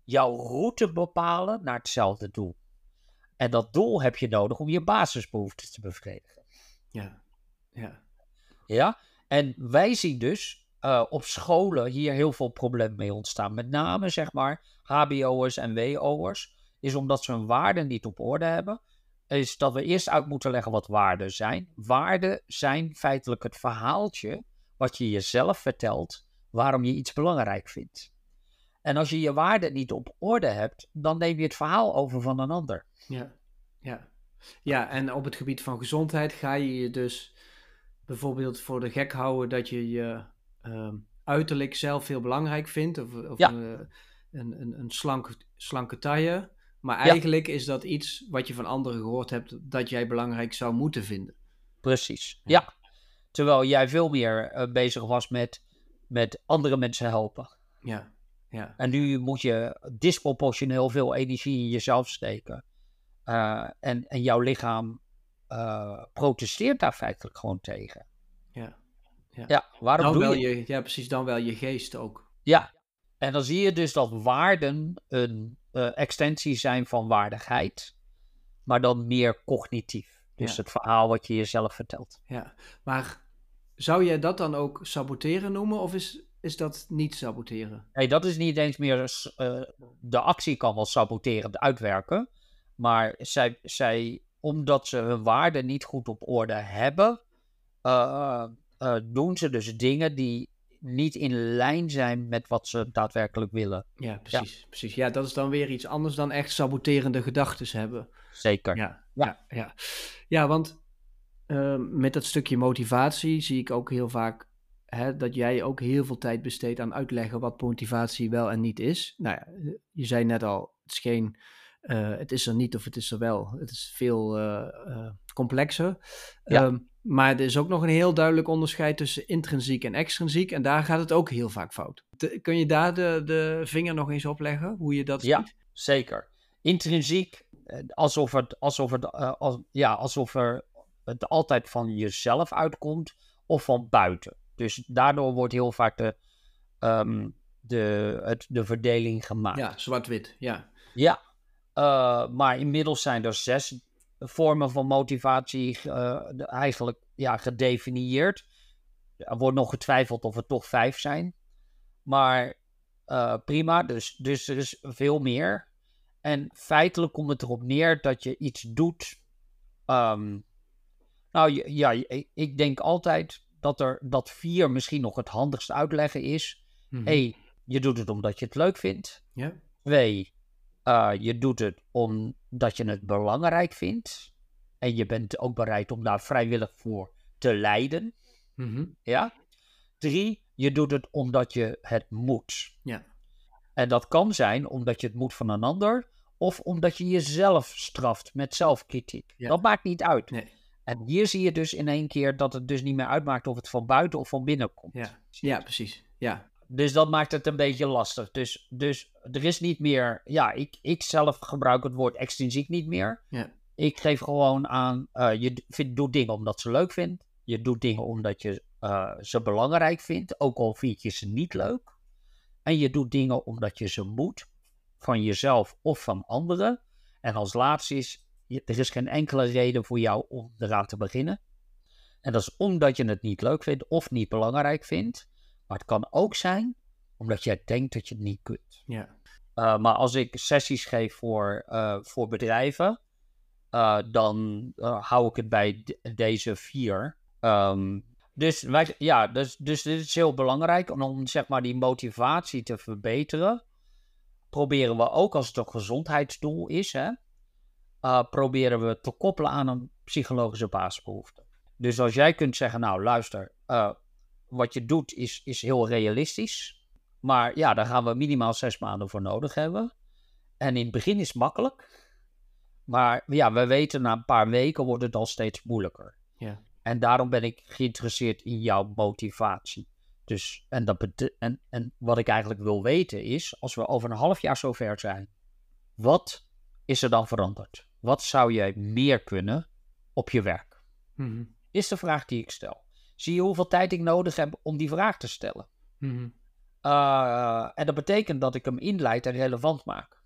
jouw route bepalen naar hetzelfde doel. En dat doel heb je nodig om je basisbehoeften te bevredigen. Ja, ja. Ja, en wij zien dus uh, op scholen hier heel veel problemen mee ontstaan. Met name, zeg maar, H B O'ers en W O'ers. Is omdat ze hun waarden niet op orde hebben. Is dat we eerst uit moeten leggen wat waarden zijn. Waarden zijn feitelijk het verhaaltje wat je jezelf vertelt waarom je iets belangrijk vindt. En als je je waarden niet op orde hebt, dan neem je het verhaal over van een ander. Ja, ja. Ja, en op het gebied van gezondheid ga je je dus bijvoorbeeld voor de gek houden dat je je uh, uiterlijk zelf heel belangrijk vindt. Of, of ja. een, een, een, een slanke, slanke taille. Maar eigenlijk ja. is dat iets wat je van anderen gehoord hebt dat jij belangrijk zou moeten vinden. Precies, ja. ja. Terwijl jij veel meer uh, bezig was met, met andere mensen helpen. Ja, ja. En nu moet je disproportioneel veel energie in jezelf steken. Uh, en, en jouw lichaam uh, protesteert daar feitelijk gewoon tegen. Ja, ja. ja waarom dan doe wel je... je? Ja, precies, dan wel je geest ook. Ja, en dan zie je dus dat waarden een uh, extensie zijn van waardigheid, maar dan meer cognitief. Dus ja. het verhaal wat je jezelf vertelt. Ja, maar zou jij dat dan ook saboteren noemen of is, is dat niet saboteren? Nee, dat is niet eens meer... Uh, de actie kan wel saboterend uitwerken, maar zij, zij, omdat ze hun waarden niet goed op orde hebben, uh, uh, doen ze dus dingen die niet in lijn zijn met wat ze daadwerkelijk willen. Ja, precies. Ja, precies. Ja, dat is dan weer iets anders dan echt saboterende gedachten hebben. Zeker. Ja, ja, ja. ja. ja want uh, met dat stukje motivatie zie ik ook heel vaak hè, dat jij ook heel veel tijd besteedt aan uitleggen wat motivatie wel en niet is. Nou ja, je zei net al, het is geen... Uh, het is er niet of het is er wel. Het is veel uh, uh, complexer. Ja. Um, maar er is ook nog een heel duidelijk onderscheid tussen intrinsiek en extrinsiek. En daar gaat het ook heel vaak fout. De, kun je daar de, de vinger nog eens op leggen? Hoe je dat ja, ziet? Ja, zeker. Intrinsiek, alsof, het, alsof, het, uh, als, ja, alsof er het altijd van jezelf uitkomt of van buiten. Dus daardoor wordt heel vaak de, um, de, het, de verdeling gemaakt. Ja, zwart-wit, ja. Ja. Uh, maar inmiddels zijn er zes vormen van motivatie uh, eigenlijk ja, gedefinieerd. Er wordt nog getwijfeld of het toch vijf zijn. Maar uh, prima, dus, dus er is veel meer. En feitelijk komt het erop neer dat je iets doet. Um, nou ja, ik denk altijd dat, er, dat vier misschien nog het handigst uitleggen is. Mm-hmm. Eén, je doet het omdat je het leuk vindt. Ja. Twee, Uh, je doet het omdat je het belangrijk vindt. En je bent ook bereid om daar vrijwillig voor te lijden. Mm-hmm. Ja. Drie, je doet het omdat je het moet. Ja. En dat kan zijn omdat je het moet van een ander. Of omdat je jezelf straft met zelfkritiek. Ja. Dat maakt niet uit. Nee. En hier zie je dus in één keer dat het dus niet meer uitmaakt of het van buiten of van binnen komt. Ja, ja precies. Ja. Dus dat maakt het een beetje lastig. Dus, dus er is niet meer... Ja, ik, ik zelf gebruik het woord extrinsiek niet meer. Ja. Ik geef gewoon aan... Uh, je vindt, doet dingen omdat ze leuk vindt. Je doet dingen omdat je uh, ze belangrijk vindt. Ook al vind je ze niet leuk. En je doet dingen omdat je ze moet. Van jezelf of van anderen. En als laatste is... Je, er is geen enkele reden voor jou om eraan te beginnen. En dat is omdat je het niet leuk vindt of niet belangrijk vindt. Maar het kan ook zijn omdat jij denkt dat je het niet kunt. Ja. Uh, maar als ik sessies geef voor, uh, voor bedrijven, uh, dan uh, hou ik het bij de, deze vier. Um, dus, wij, ja, dus, dus dit is heel belangrijk. En om zeg maar die motivatie te verbeteren, proberen we ook als het een gezondheidsdoel is, hè, uh, proberen we te koppelen aan een psychologische basisbehoefte. Dus als jij kunt zeggen, nou luister... Uh, Wat je doet is, is heel realistisch. Maar ja, daar gaan we minimaal zes maanden voor nodig hebben. En in het begin is het makkelijk. Maar ja, we weten na een paar weken wordt het al steeds moeilijker. Ja. En daarom ben ik geïnteresseerd in jouw motivatie. Dus, en, dat bete- en, en wat ik eigenlijk wil weten is, als we over een half jaar zover zijn, wat is er dan veranderd? Wat zou jij meer kunnen op je werk? Mm-hmm. Is de vraag die ik stel. Zie je hoeveel tijd ik nodig heb om die vraag te stellen? Mm-hmm. Uh, en dat betekent dat ik hem inleid en relevant maak.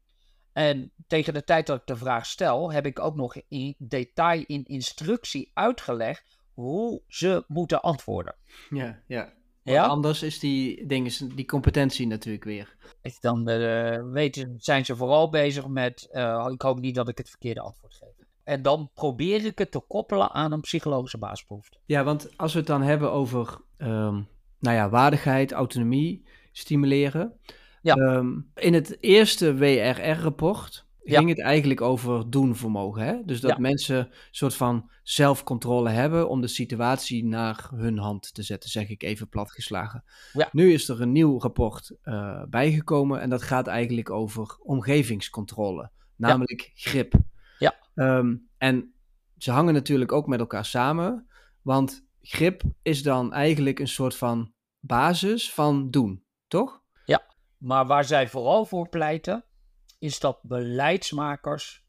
En tegen de tijd dat ik de vraag stel, heb ik ook nog in detail in instructie uitgelegd hoe ze moeten antwoorden. Ja, ja. Ja? Anders is die, ding, die competentie natuurlijk weer. Dan uh, weten, zijn ze vooral bezig met, uh, ik hoop niet dat ik het verkeerde antwoord geef. En dan probeer ik het te koppelen aan een psychologische basisbehoefte. Ja, want als we het dan hebben over um, nou ja, waardigheid, autonomie, stimuleren. Ja. Um, in het eerste W R R-rapport ja. ging het eigenlijk over doenvermogen. Hè? Dus dat ja. mensen een soort van zelfcontrole hebben om de situatie naar hun hand te zetten, zeg ik even platgeslagen. Ja. Nu is er een nieuw rapport uh, bijgekomen en dat gaat eigenlijk over omgevingscontrole, namelijk ja. grip. Ja. Um, en ze hangen natuurlijk ook met elkaar samen, want grip is dan eigenlijk een soort van basis van doen, toch? Ja, maar waar zij vooral voor pleiten, is dat beleidsmakers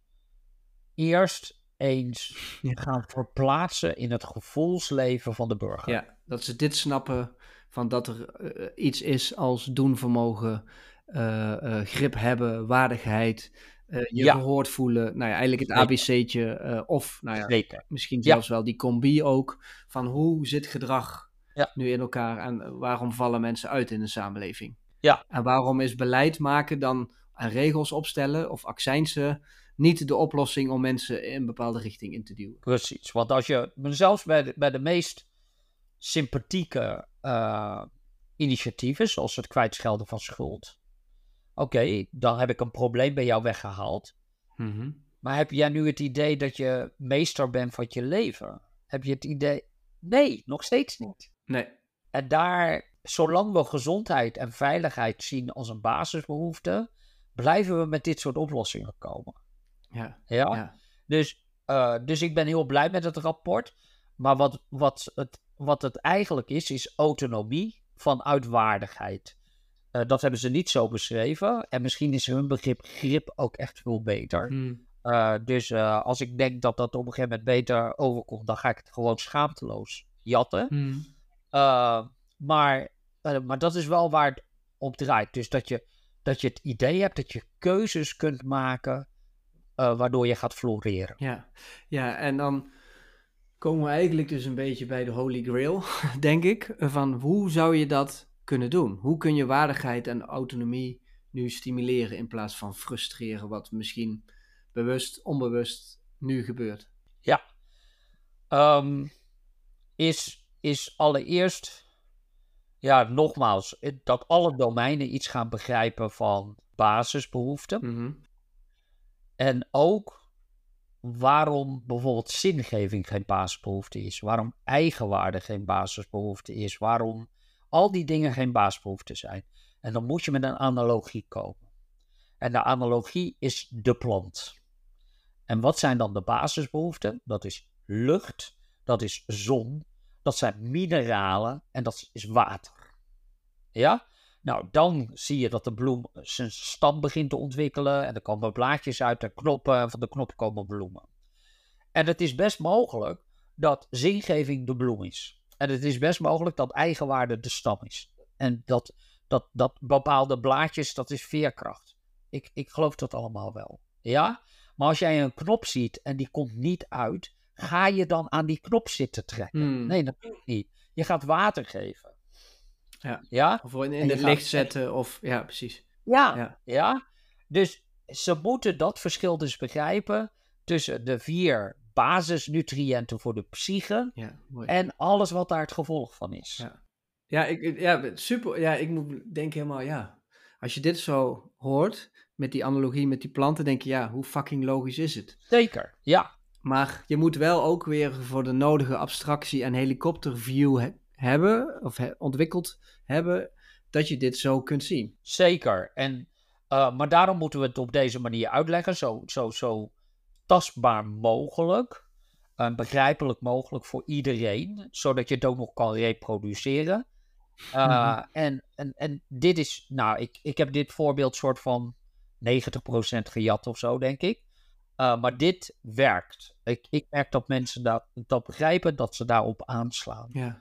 eerst eens ja. gaan verplaatsen in het gevoelsleven van de burger. Ja, dat ze dit snappen, van dat er uh, iets is als doenvermogen, uh, uh, grip hebben, waardigheid, uh, je ja. gehoord voelen. Nou ja, eigenlijk het A B C'tje uh, of nou ja, Zeker. misschien zelfs ja. wel die combi ook, van hoe zit gedrag ja. nu in elkaar en waarom vallen mensen uit in de samenleving? Ja. En waarom is beleid maken dan aan regels opstellen of accijnsen niet de oplossing om mensen in een bepaalde richting in te duwen? Precies, want als je, zelfs bij de, bij de meest sympathieke uh, initiatieven, zoals het kwijtschelden van schuld. Oké, okay, dan heb ik een probleem bij jou weggehaald. Mm-hmm. Maar heb jij nu het idee dat je meester bent van je leven? Heb je het idee? Nee, nog steeds niet. Nee. En daar, zolang we gezondheid en veiligheid zien als een basisbehoefte, blijven we met dit soort oplossingen komen. Ja. Ja? ja. Dus, uh, dus ik ben heel blij met het rapport. Maar wat, wat, het, wat het eigenlijk is, is autonomie vanuit waardigheid. Uh, dat hebben ze niet zo beschreven. En misschien is hun begrip grip ook echt veel beter. Hmm. Uh, dus uh, als ik denk dat dat op een gegeven moment beter overkomt, dan ga ik het gewoon schaamteloos jatten. Hmm. Uh, maar, uh, maar dat is wel waar het om draait. Dus dat je, dat je het idee hebt dat je keuzes kunt maken uh, waardoor je gaat floreren. Ja. ja, en dan komen we eigenlijk dus een beetje bij de Holy Grail, denk ik. Van hoe zou je dat kunnen doen? Hoe kun je waardigheid en autonomie nu stimuleren in plaats van frustreren, wat misschien bewust, onbewust nu gebeurt? Ja. Um, is, is allereerst, ja, nogmaals, dat alle domeinen iets gaan begrijpen van basisbehoeften. Mm-hmm. En ook waarom bijvoorbeeld zingeving geen basisbehoefte is. Waarom eigenwaarde geen basisbehoefte is. Waarom al die dingen geen basisbehoefte zijn. En dan moet je met een analogie komen. En de analogie is de plant. En wat zijn dan de basisbehoeften? Dat is lucht, dat is zon, dat zijn mineralen en dat is water. Ja? Nou, dan zie je dat de bloem zijn stam begint te ontwikkelen en er komen blaadjes uit en knoppen en van de knoppen komen bloemen. En het is best mogelijk dat zingeving de bloem is. En het is best mogelijk dat eigenwaarde de stam is. En dat, dat, dat bepaalde blaadjes, dat is veerkracht. Ik, ik geloof dat allemaal wel. Ja? Maar als jij een knop ziet en die komt niet uit, ga je dan aan die knop zitten trekken? Hmm. Nee, natuurlijk niet. Je gaat water geven. Ja. Ja? Of in, in het licht zetten of, ja, precies. Ja, ja, ja. Dus ze moeten dat verschil dus begrijpen tussen de vier basisnutriënten voor de psyche ja, en alles wat daar het gevolg van is. Ja, ja, ik, ja super. Ja, ik moet denken helemaal, ja. Als je dit zo hoort, met die analogie met die planten, denk je, ja, hoe fucking logisch is het? Zeker, ja. Maar je moet wel ook weer voor de nodige abstractie en helikopterview he- hebben, of he- ontwikkeld hebben, dat je dit zo kunt zien. Zeker. En, uh, maar daarom moeten we het op deze manier uitleggen, zo, zo, zo tastbaar mogelijk, en begrijpelijk mogelijk voor iedereen, zodat je het ook nog kan reproduceren. Uh, mm-hmm. en, en, en dit is, nou, ik, ik heb dit voorbeeld soort van negentig procent gejat of zo, denk ik. Uh, maar dit werkt. Ik, ik merk dat mensen dat, dat begrijpen, dat ze daarop aanslaan. Ja.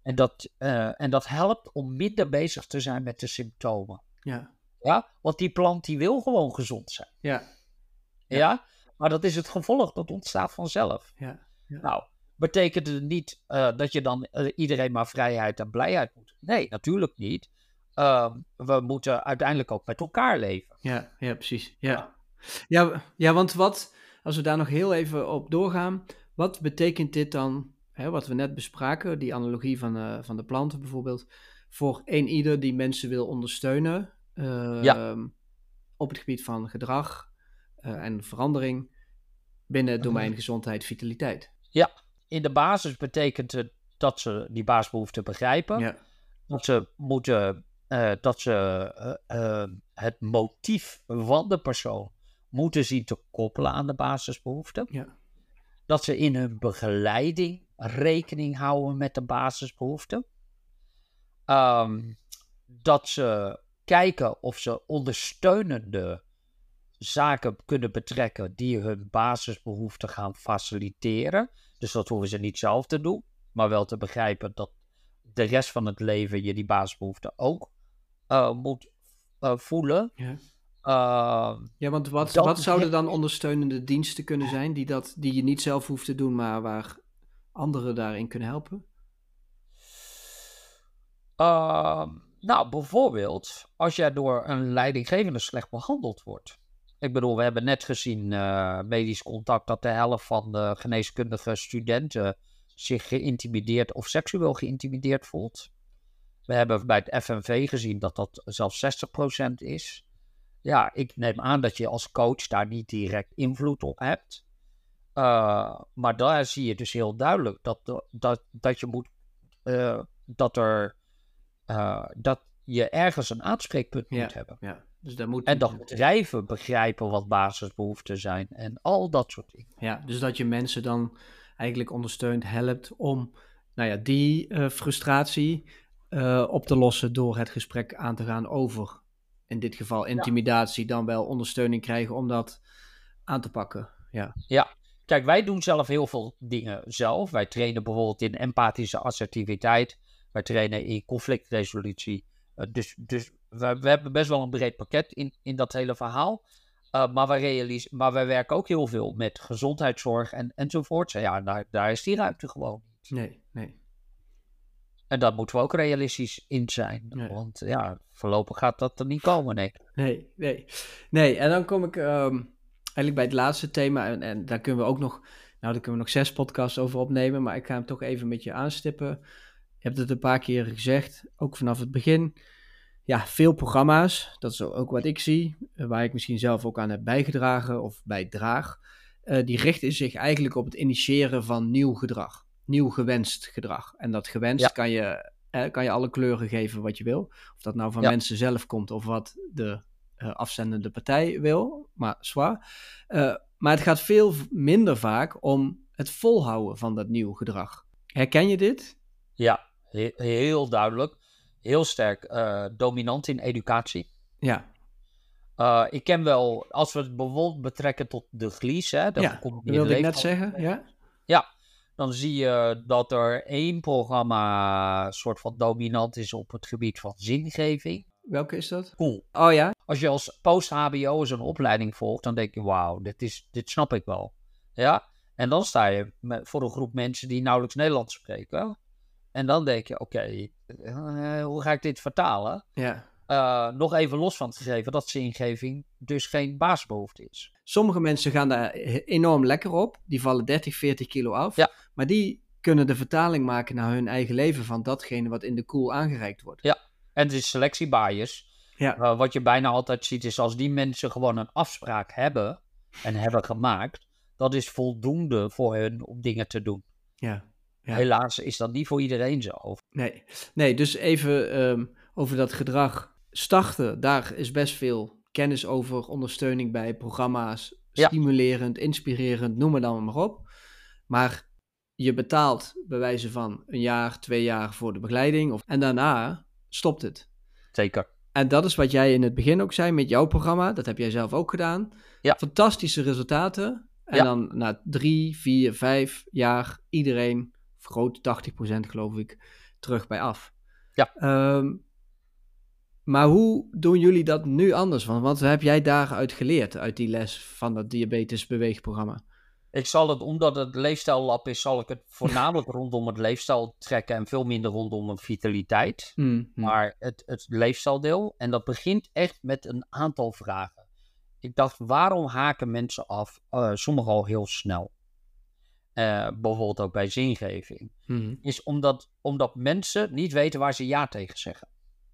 En dat, uh, en dat helpt om minder bezig te zijn met de symptomen. Ja. Ja, want die plant die wil gewoon gezond zijn. Ja. Ja, ja? Maar dat is het gevolg, dat ontstaat vanzelf. Ja. Ja. Nou, betekent het niet uh, dat je dan uh, iedereen maar vrijheid en blijheid moet? Nee, natuurlijk niet. Uh, we moeten uiteindelijk ook met elkaar leven. Ja, ja precies. Ja. Ja, ja, want wat, als we daar nog heel even op doorgaan, wat betekent dit dan, hè, wat we net bespraken, die analogie van, uh, van de planten bijvoorbeeld, voor een ieder die mensen wil ondersteunen uh, ja. op het gebied van gedrag uh, en verandering binnen het domein uh, gezondheid, vitaliteit? Ja, in de basis betekent het dat ze die basisbehoeften begrijpen, ja. dat ze moeten, uh, dat ze uh, uh, het motief van de persoon moeten zien te koppelen aan de basisbehoeften. Ja. Dat ze in hun begeleiding rekening houden met de basisbehoeften. Um, dat ze kijken of ze ondersteunende zaken kunnen betrekken die hun basisbehoeften gaan faciliteren. Dus dat hoeven ze niet zelf te doen, maar wel te begrijpen dat de rest van het leven je die basisbehoeften ook uh, moet uh, voelen. Ja. Uh, ja, want wat, wat zouden dan ondersteunende diensten kunnen zijn die, dat, die je niet zelf hoeft te doen, maar waar anderen daarin kunnen helpen? Uh, nou, bijvoorbeeld als jij door een leidinggevende slecht behandeld wordt. Ik bedoel, we hebben net gezien, uh, medisch contact, dat de helft van de geneeskundige studenten zich geïntimideerd of seksueel geïntimideerd voelt. We hebben bij het F N V gezien dat dat zelfs zestig procent is. Ja, ik neem aan dat je als coach daar niet direct invloed op hebt. Uh, maar daar zie je dus heel duidelijk dat, dat, dat je moet, uh, dat er, uh, dat je ergens een aanspreekpunt ja, moet hebben. Ja, dus daar moet en dat bedrijven begrijpen wat basisbehoeften zijn en al dat soort dingen. Ja, dus dat je mensen dan eigenlijk ondersteunt, helpt om nou ja, die uh, frustratie uh, op te lossen door het gesprek aan te gaan over, in dit geval intimidatie, ja. dan wel ondersteuning krijgen om dat aan te pakken. Ja. Ja, kijk, wij doen zelf heel veel dingen zelf. Wij trainen bijvoorbeeld in empathische assertiviteit. Wij trainen in conflictresolutie. Uh, dus dus we, we hebben best wel een breed pakket in, in dat hele verhaal. Uh, maar, wij realis- maar wij werken ook heel veel met gezondheidszorg en, enzovoort. Ja, daar, daar is die ruimte gewoon niet. Nee, nee. En daar moeten we ook realistisch in zijn. Nee. Want ja, voorlopig gaat dat er niet komen, nee. Nee, nee. Nee, en dan kom ik um, eigenlijk bij het laatste thema. En, en daar kunnen we ook nog, nou daar kunnen we nog zes podcasts over opnemen. Maar ik ga hem toch even met je aanstippen. Je hebt het een paar keer gezegd, ook vanaf het begin. Ja, veel programma's, dat is ook wat ik zie, waar ik misschien zelf ook aan heb bijgedragen of bij draag. Uh, die richten zich eigenlijk op het initiëren van nieuw gedrag. Nieuw gewenst gedrag. En dat gewenst ja. kan, je, eh, kan je alle kleuren geven wat je wil. Of dat nou van ja. mensen zelf komt of wat de uh, afzendende partij wil. Maar zwaar. Uh, maar het gaat veel minder vaak om het volhouden van dat nieuw gedrag. Herken je dit? Ja, he- heel duidelijk. Heel sterk uh, dominant in educatie. Ja. Uh, ik ken wel, als we het bijvoorbeeld betrekken tot de G L I S, hè, dat ja, dat wilde ik net zeggen, ja. Ja, dan zie je dat er één programma soort van dominant is op het gebied van zingeving. Welke is dat? Cool. Oh ja? Als je als post-H B O zo'n opleiding volgt, dan denk je, wauw, dit, is, dit snap ik wel. Ja, en dan sta je met, voor een groep mensen die nauwelijks Nederlands spreken. En dan denk je, oké, okay, uh, hoe ga ik dit vertalen? Ja. Uh, nog even los van het gegeven dat zingeving dus geen basisbehoefte is. Sommige mensen gaan daar enorm lekker op. Die vallen dertig, veertig kilo af. Ja. Maar die kunnen de vertaling maken naar hun eigen leven van datgene wat in de koel aangereikt wordt. Ja, en het is selectiebias. Ja. Uh, wat je bijna altijd ziet is als die mensen gewoon een afspraak hebben en hebben gemaakt, dat is voldoende voor hun om dingen te doen. Ja. Ja. Helaas is dat niet voor iedereen zo. Nee, nee dus even um, over dat gedrag starten. Daar is best veel kennis over, ondersteuning bij programma's, ja. stimulerend, inspirerend, noem maar dan maar op. Maar je betaalt bij wijze van een jaar, twee jaar voor de begeleiding of, en daarna stopt het. Zeker. En dat is wat jij in het begin ook zei met jouw programma, dat heb jij zelf ook gedaan. Ja. Fantastische resultaten. En ja. dan na drie, vier, vijf jaar iedereen, groot tachtig procent geloof ik, terug bij af. Ja. Um, maar hoe doen jullie dat nu anders? Want wat heb jij daaruit geleerd, uit die les van dat diabetes beweegprogramma? Ik zal het, omdat het leefstijllab is, zal ik het voornamelijk rondom het leefstijl trekken en veel minder rondom een vitaliteit. Mm-hmm. Maar het, het leefstijldeel, en dat begint echt met een aantal vragen. Ik dacht, waarom haken mensen af? Uh, sommigen al heel snel. Uh, bijvoorbeeld ook bij zingeving. Mm-hmm. Is omdat, omdat mensen niet weten waar ze ja tegen zeggen.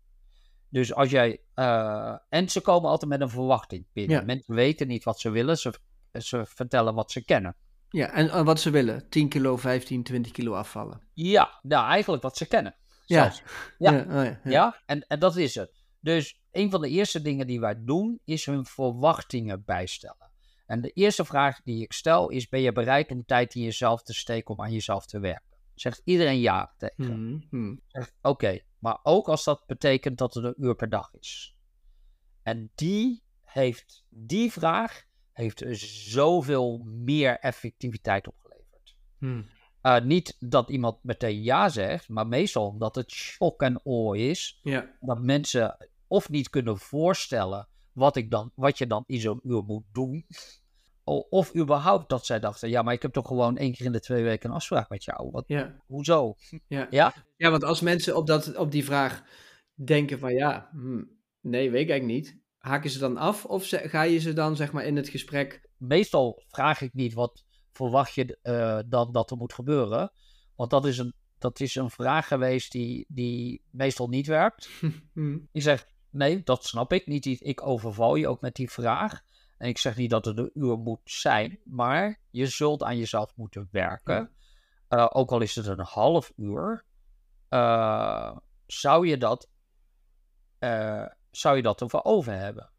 Dus als jij... Uh, en ze komen altijd met een verwachting binnen. Ja. Mensen weten niet wat ze willen. Ze, ze vertellen wat ze kennen. Ja, en uh, wat ze willen. tien kilo, vijftien, twintig kilo afvallen. Ja, nou eigenlijk wat ze kennen. Ja. Zelfs. Ja, ja, oh ja, ja. ja en, en dat is het. Dus een van de eerste dingen die wij doen, is hun verwachtingen bijstellen. En de eerste vraag die ik stel is, ben je bereid om tijd in jezelf te steken om aan jezelf te werken? Zegt iedereen ja tegen. Mm-hmm. Zegt oké, okay, maar ook als dat betekent dat het een uur per dag is. En die heeft, die vraag heeft zoveel meer effectiviteit opgeleverd. Mm. Uh, niet dat iemand meteen ja zegt, maar meestal omdat het shock en awe is. Ja. Dat mensen of niet kunnen voorstellen wat, ik dan, wat je dan in zo'n uur moet doen. Of überhaupt dat zij dachten, ja, maar ik heb toch gewoon één keer in de twee weken een afspraak met jou. Wat, Ja. Hoezo? Ja. Ja? Ja, want als mensen op, dat, op die vraag denken van ja, hmm, nee, weet ik eigenlijk niet. Haken ze dan af of ze, ga je ze dan zeg maar in het gesprek... Meestal vraag ik niet wat verwacht je uh, dan dat er moet gebeuren. Want dat is een, dat is een vraag geweest die, die meestal niet werkt. hmm. Ik zeg, nee, dat snap ik niet. Ik overval je ook met die vraag. En ik zeg niet dat het een uur moet zijn, maar je zult aan jezelf moeten werken. Uh, ook al is het een half uur, uh, zou je dat, uh, zou je dat ervoor over hebben.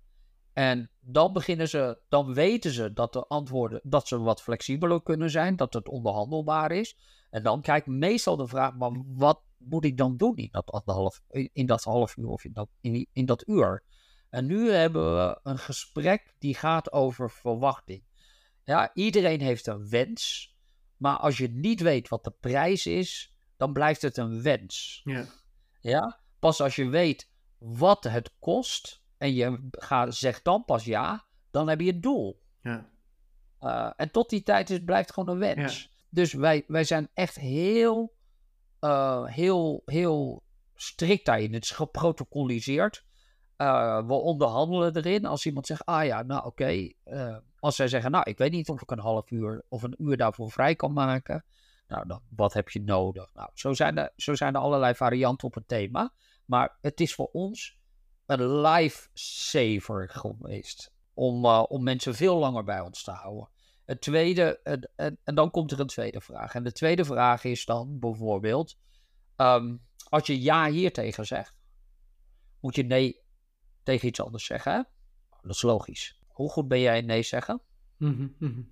En dan beginnen ze, dan weten ze dat de antwoorden, dat ze wat flexibeler kunnen zijn, dat het onderhandelbaar is. En dan krijg ik meestal de vraag, maar wat moet ik dan doen in dat, anderhalf, in dat half uur of in dat, in, in dat uur? En nu hebben we een gesprek die gaat over verwachting. Ja, iedereen heeft een wens, maar als je niet weet wat de prijs is, dan blijft het een wens. Ja. Ja? Pas als je weet wat het kost en je gaat, zegt dan pas ja, dan heb je het doel. Ja. Uh, en tot die tijd is, het blijft gewoon een wens. Ja. Dus wij, wij zijn echt heel, uh, heel, heel strikt daarin. Het is geprotocoliseerd. Uh, we onderhandelen erin. Als iemand zegt, ah ja, nou oké. Okay. Uh, als zij zeggen, nou ik weet niet of ik een half uur of een uur daarvoor vrij kan maken. Nou, dan, wat heb je nodig? Nou, zo zijn, er, zo zijn er allerlei varianten op het thema. Maar het is voor ons een lifesaver geweest. Om, uh, om mensen veel langer bij ons te houden. Het tweede, en, en, en dan komt er een tweede vraag. En de tweede vraag is dan bijvoorbeeld, um, als je ja hier tegen zegt, moet je nee tegen iets anders zeggen. Hè? Dat is logisch. Hoe goed ben jij in nee zeggen? Mm-hmm, mm-hmm.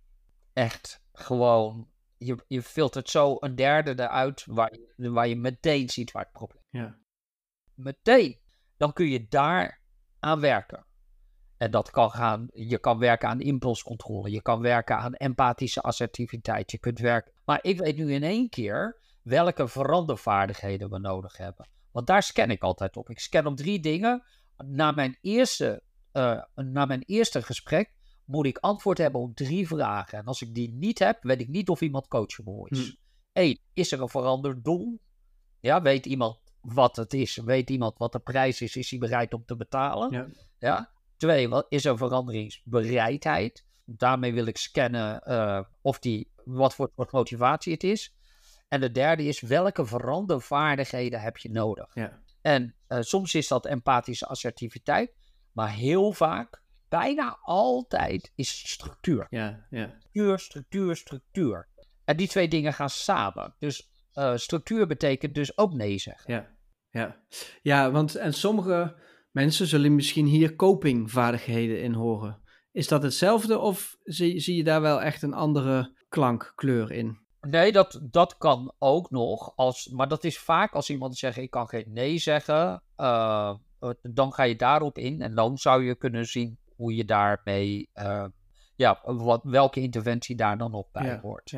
Echt gewoon, je, je filtert zo een derde eruit waar je, waar je meteen ziet waar het probleem is. Ja. Meteen. Dan kun je daar aan werken. En dat kan gaan, je kan werken aan impulscontrole, je kan werken aan empathische assertiviteit, je kunt werken. Maar ik weet nu in één keer welke verandervaardigheden we nodig hebben. Want daar scan ik altijd op. Ik scan op drie dingen. Na mijn eerste, uh, na mijn eerste gesprek moet ik antwoord hebben op drie vragen. En als ik die niet heb, weet ik niet of iemand coachable is. Hmm. Eén, is er een veranderd doel? Ja, weet iemand wat het is? Weet iemand wat de prijs is? Is hij bereid om te betalen? Ja. Ja. Twee, wat is er veranderingsbereidheid? Daarmee wil ik scannen uh, of die, wat voor wat motivatie het is. En de derde is, welke verandervaardigheden heb je nodig? Ja. En uh, soms is dat empathische assertiviteit, maar heel vaak, bijna altijd, is structuur. Ja, ja. Structuur, structuur, structuur. En die twee dingen gaan samen. Dus uh, structuur betekent dus ook nee zeggen. Ja, ja. Ja, want en sommige mensen zullen misschien hier copingvaardigheden in horen. Is dat hetzelfde of zie, zie je daar wel echt een andere klankkleur in? Nee, dat, dat kan ook nog. Als, maar dat is vaak als iemand zegt, ik kan geen nee zeggen. Uh, dan ga je daarop in. En dan zou je kunnen zien hoe je daarmee... Uh, ja, wat, welke interventie daar dan nog bij ja, hoort. Ja.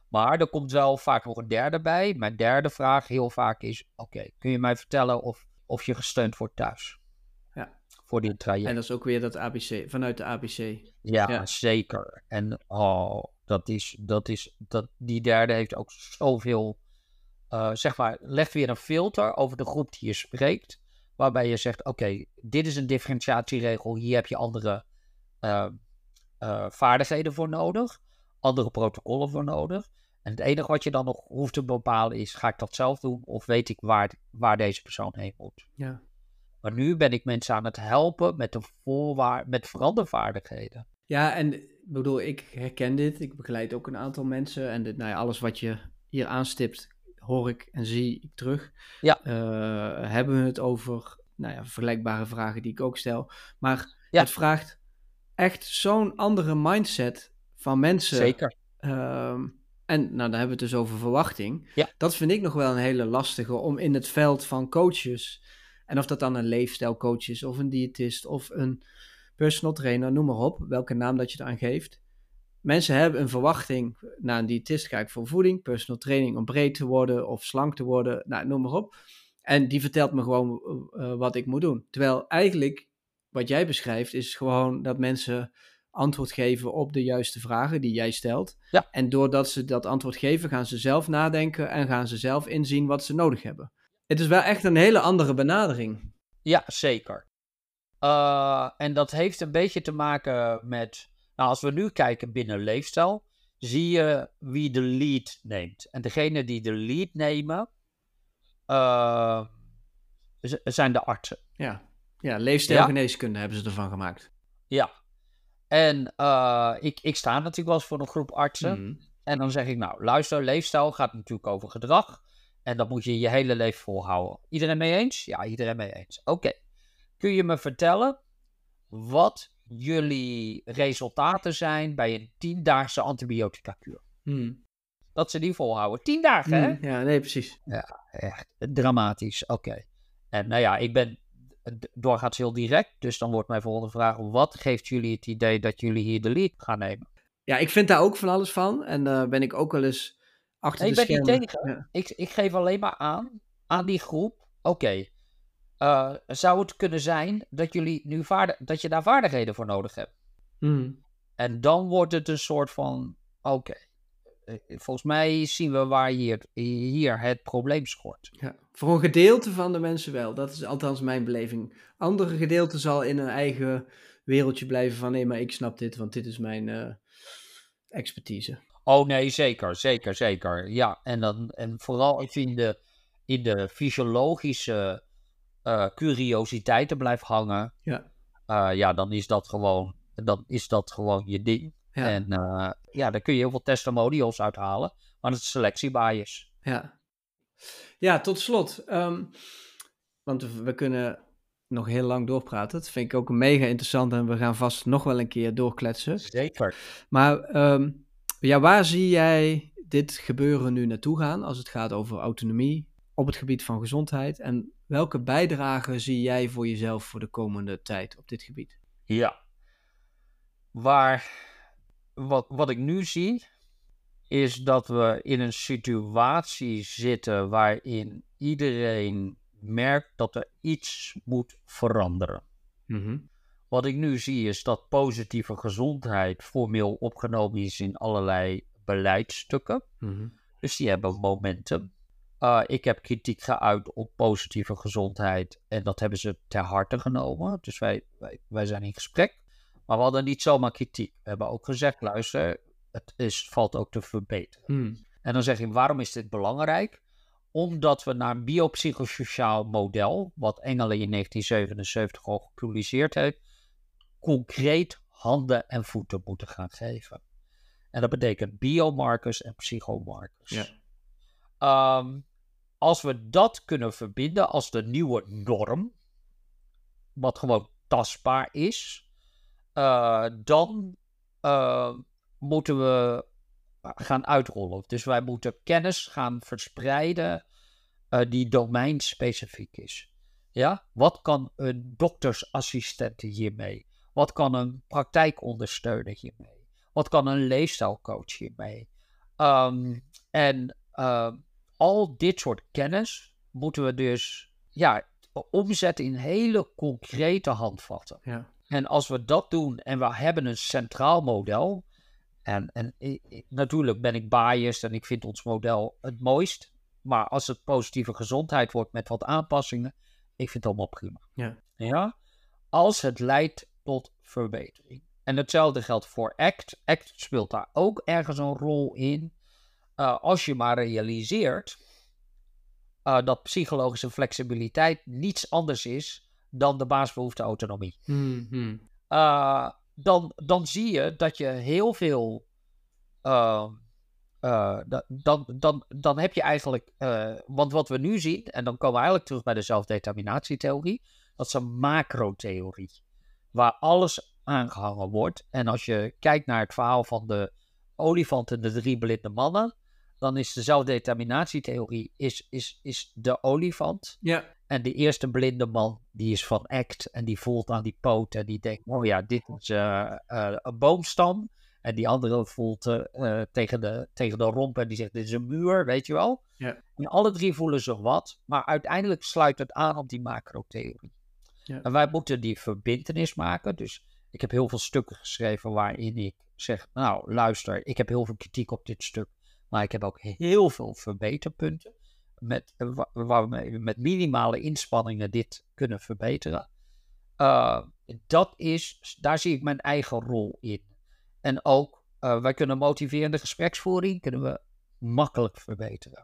Maar er komt wel vaak nog een derde bij. Mijn derde vraag heel vaak is, oké, okay, kun je mij vertellen of, of je gesteund wordt thuis? Ja. Voor dit traject. En dat is ook weer dat A B C, vanuit de A B C. Ja, Ja. zeker. En oh, dat is, dat is, dat, die derde heeft ook zoveel, uh, zeg maar, legt weer een filter over de groep die je spreekt. Waarbij je zegt, oké, okay, dit is een differentiatieregel, hier heb je andere uh, uh, vaardigheden voor nodig. Andere protocollen voor nodig. En het enige wat je dan nog hoeft te bepalen is, ga ik dat zelf doen of weet ik waar, waar deze persoon heen moet? Ja. Maar nu ben ik mensen aan het helpen met, de voorwaar- met verandervaardigheden. Ja, en ik bedoel, ik herken dit. Ik begeleid ook een aantal mensen. En dit, nou ja, alles wat je hier aanstipt, hoor ik en zie ik terug. Ja. Uh, hebben we het over nou ja, vergelijkbare vragen die ik ook stel. Maar ja. het vraagt echt zo'n andere mindset van mensen. Zeker. Um, en nou, dan hebben we het dus over verwachting. Ja. Dat vind ik nog wel een hele lastige om in het veld van coaches, en of dat dan een leefstijlcoach is of een diëtist of een personal trainer, noem maar op, welke naam dat je eraan geeft. Mensen hebben een verwachting. Naar een diëtist ga ik voor voeding, personal training om breed te worden of slank te worden, nou, noem maar op. En die vertelt me gewoon uh, wat ik moet doen. Terwijl eigenlijk wat jij beschrijft is gewoon dat mensen antwoord geven op de juiste vragen die jij stelt. Ja. En doordat ze dat antwoord geven, gaan ze zelf nadenken en gaan ze zelf inzien wat ze nodig hebben. Het is wel echt een hele andere benadering. Ja, zeker. Uh, en dat heeft een beetje te maken met, nou, als we nu kijken binnen leefstijl, zie je wie de lead neemt. En degene die de lead nemen, uh, z- zijn de artsen. Ja, ja leefstijlgeneeskunde ja? hebben ze ervan gemaakt. Ja. En uh, ik, ik sta natuurlijk wel eens voor een groep artsen. Mm. En dan zeg ik, nou, luister, leefstijl gaat natuurlijk over gedrag. En dat moet je je hele leven volhouden. Iedereen mee eens? Ja, iedereen mee eens. Oké. Okay. Kun je me vertellen wat jullie resultaten zijn bij een tiendaagse antibiotica-kuur? Hmm. Dat ze die volhouden. Tien dagen, hmm. hè? Ja, nee, precies. Ja, echt dramatisch. Oké. Okay. En nou ja, ik ben doorgaans heel direct. Dus dan wordt mijn volgende vraag, wat geeft jullie het idee dat jullie hier de lead gaan nemen? Ja, ik vind daar ook van alles van. En daar uh, ben ik ook wel eens achter nee, de schermen. schermen. Ik ben niet tegen. Ja. Ik, ik geef alleen maar aan, aan die groep. Oké. Okay. Uh, zou het kunnen zijn dat, jullie nu vaardig, dat je daar vaardigheden voor nodig hebt? Mm. En dan wordt het een soort van, oké, okay, volgens mij zien we waar hier, hier het probleem schort. Ja, voor een gedeelte van de mensen wel. Dat is althans mijn beleving. Andere gedeelte zal in een eigen wereldje blijven van, nee, maar ik snap dit, want dit is mijn uh, expertise. Oh nee, zeker, zeker, zeker. Ja, en, dan, en vooral als je in de, in de fysiologische Uh, curiositeiten blijft hangen, ja. Uh, ja, dan is dat gewoon, dan is dat gewoon je ding. Ja. En uh, ja, daar kun je heel veel testimonials uithalen, maar het is selectiebias. Ja, ja, tot slot, um, want we kunnen nog heel lang doorpraten. Dat vind ik ook mega interessant en we gaan vast nog wel een keer doorkletsen. Zeker. Maar um, ja, waar zie jij dit gebeuren nu naartoe gaan als het gaat over autonomie op het gebied van gezondheid? En welke bijdrage zie jij voor jezelf voor de komende tijd op dit gebied? Ja, waar, wat, wat ik nu zie, is dat we in een situatie zitten waarin iedereen merkt dat er iets moet veranderen. Mm-hmm. Wat ik nu zie is dat positieve gezondheid formeel opgenomen is in allerlei beleidsstukken. Mm-hmm. Dus die hebben momentum. Uh, ik heb kritiek geuit op positieve gezondheid en dat hebben ze ter harte genomen. Dus wij, wij, wij zijn in gesprek. Maar we hadden niet zomaar kritiek. We hebben ook gezegd, luister, het is, valt ook te verbeteren. Mm. En dan zeg ik, waarom is dit belangrijk? Omdat we naar een biopsychosociaal model, wat Engelen in negentien zevenenzeventig al gepubliceerd heeft, concreet handen en voeten moeten gaan geven. En dat betekent biomarkers en psychomarkers. Ja. Um, als we dat kunnen verbinden als de nieuwe norm, wat gewoon tastbaar is, uh, dan uh, moeten we gaan uitrollen. Dus wij moeten kennis gaan verspreiden uh, die domeinspecifiek is. Ja? Wat kan een doktersassistent hiermee? Wat kan een praktijkondersteuner hiermee? Wat kan een leefstijlcoach hiermee? Um, en uh, al dit soort kennis moeten we dus ja, omzetten in hele concrete handvatten. Ja. En als we dat doen en we hebben een centraal model, en, en ik, natuurlijk ben ik biased en ik vind ons model het mooist, maar als het positieve gezondheid wordt met wat aanpassingen, ik vind het allemaal prima. Ja. Ja? Als het leidt tot verbetering. En hetzelfde geldt voor A C T. A C T speelt daar ook ergens een rol in. Uh, als je maar realiseert uh, dat psychologische flexibiliteit niets anders is dan de basisbehoefte autonomie. Mm-hmm. Uh, dan, dan zie je dat je heel veel... Uh, uh, dan, dan, dan heb je eigenlijk... Uh, want wat we nu zien, en dan komen we eigenlijk terug bij de zelfdeterminatietheorie, dat is een macrotheorie, waar alles aangehangen wordt. En als je kijkt naar het verhaal van de olifant en de drie blinde mannen, dan is de zelfdeterminatietheorie is, is, is de olifant. Ja. En de eerste blinde man, die is van A C T en die voelt aan die poot en die denkt, oh ja, dit is uh, uh, een boomstam. En die andere voelt uh, uh, tegen, de, tegen de romp en die zegt, dit is een muur, weet je wel. Ja. En alle drie voelen zich wat, maar uiteindelijk sluit het aan op die macrotheorie. Ja. En wij moeten die verbintenis maken. Dus ik heb heel veel stukken geschreven waarin ik zeg, nou luister, ik heb heel veel kritiek op dit stuk, maar ik heb ook heel veel verbeterpunten. Met, waar we met minimale inspanningen dit kunnen verbeteren. Uh, dat is, daar zie ik mijn eigen rol in. En ook, uh, wij kunnen motiverende gespreksvoering, kunnen we makkelijk verbeteren.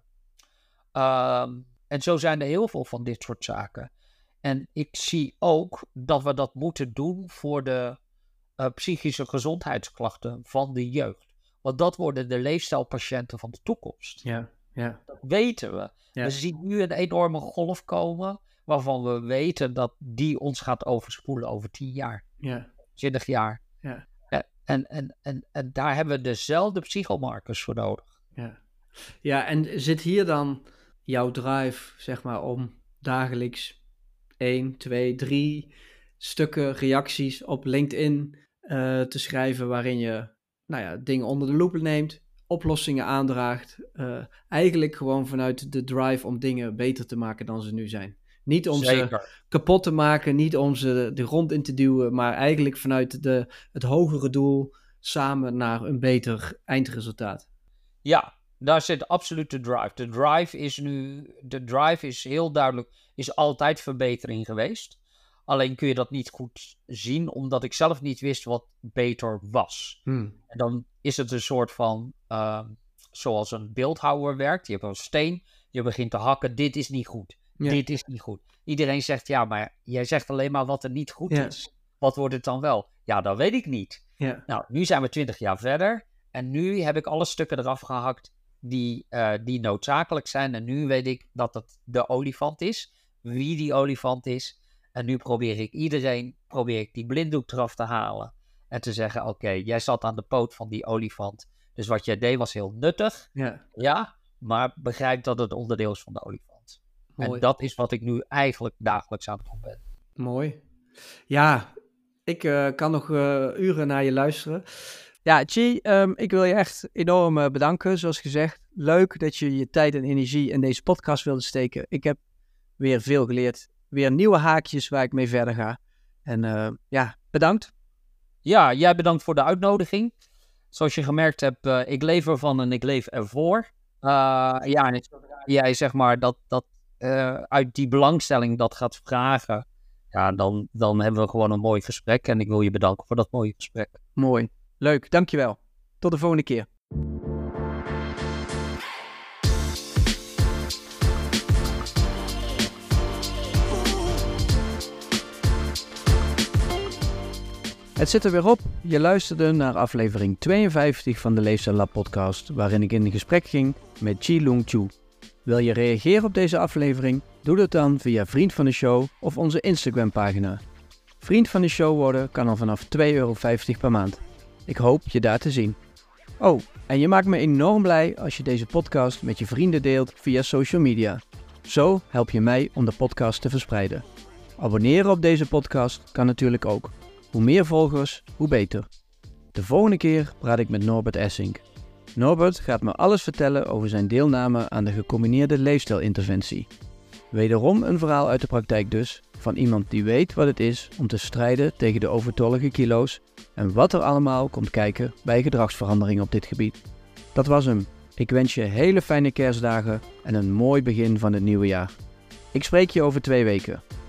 Uh, en zo zijn er heel veel van dit soort zaken. En ik zie ook dat we dat moeten doen voor de uh, psychische gezondheidsklachten van de jeugd. Want dat worden de leefstijlpatiënten van de toekomst. Ja, ja. Dat weten we. Ja. We zien nu een enorme golf komen, waarvan we weten dat die ons gaat overspoelen over tien jaar, Ja. twintig jaar. Ja. En, en, en, en daar hebben we dezelfde psychomarkers voor nodig. Ja. Ja, en zit hier dan jouw drive, zeg maar, om dagelijks één, twee, drie stukken reacties op LinkedIn uh, te schrijven waarin je, nou ja, dingen onder de loep neemt, oplossingen aandraagt, uh, eigenlijk gewoon vanuit de drive om dingen beter te maken dan ze nu zijn. Niet om Zeker. ze kapot te maken, niet om ze de grond in te duwen, maar eigenlijk vanuit de, het hogere doel samen naar een beter eindresultaat. Ja, daar zit absoluut de drive. De drive is nu, de drive is heel duidelijk, is altijd verbetering geweest. Alleen kun je dat niet goed zien, omdat ik zelf niet wist wat beter was. Hmm. En dan is het een soort van, uh, zoals een beeldhouwer werkt. Je hebt een steen, je begint te hakken, dit is niet goed. Ja. Dit is niet goed. Iedereen zegt, ja, maar jij zegt alleen maar wat er niet goed ja. is. Wat wordt het dan wel? Ja, dat weet ik niet. Ja. Nou, nu zijn we twintig jaar verder. En nu heb ik alle stukken eraf gehakt die, uh, die noodzakelijk zijn. En nu weet ik dat het de olifant is. Wie die olifant is. En nu probeer ik iedereen, probeer ik die blinddoek eraf te halen. En te zeggen, oké, okay, jij zat aan de poot van die olifant. Dus wat jij deed was heel nuttig. Ja. Ja, maar begrijp dat het onderdeel is van de olifant. Mooi. En dat is wat ik nu eigenlijk dagelijks aan het doen ben. Mooi. Ja, ik uh, kan nog uh, uren naar je luisteren. Ja, Chi, um, ik wil je echt enorm uh, bedanken. Zoals gezegd, leuk dat je je tijd en energie in deze podcast wilde steken. Ik heb weer veel geleerd. Weer nieuwe haakjes waar ik mee verder ga. En uh, ja, bedankt. Ja, jij bedankt voor de uitnodiging. Zoals je gemerkt hebt, uh, ik leef ervan en ik leef ervoor. Uh, ja, en jij zeg maar dat, dat uh, uit die belangstelling dat gaat vragen. Ja, dan, dan hebben we gewoon een mooi gesprek. En ik wil je bedanken voor dat mooie gesprek. Mooi. Leuk, dankjewel. Tot de volgende keer. Het zit er weer op. Je luisterde naar aflevering tweeënvijftig van de Leefstijl Lab podcast, waarin ik in gesprek ging met Chi-Lung Chiu. Wil je reageren op deze aflevering? Doe dat dan via Vriend van de Show of onze Instagram pagina. Vriend van de Show worden kan al vanaf twee euro vijftig per maand. Ik hoop je daar te zien. Oh, en je maakt me enorm blij als je deze podcast met je vrienden deelt via social media. Zo help je mij om de podcast te verspreiden. Abonneren op deze podcast kan natuurlijk ook. Hoe meer volgers, hoe beter. De volgende keer praat ik met Norbert Essink. Norbert gaat me alles vertellen over zijn deelname aan de gecombineerde leefstijlinterventie. Wederom een verhaal uit de praktijk dus, van iemand die weet wat het is om te strijden tegen de overtollige kilo's en wat er allemaal komt kijken bij gedragsverandering op dit gebied. Dat was hem. Ik wens je hele fijne kerstdagen en een mooi begin van het nieuwe jaar. Ik spreek je over twee weken.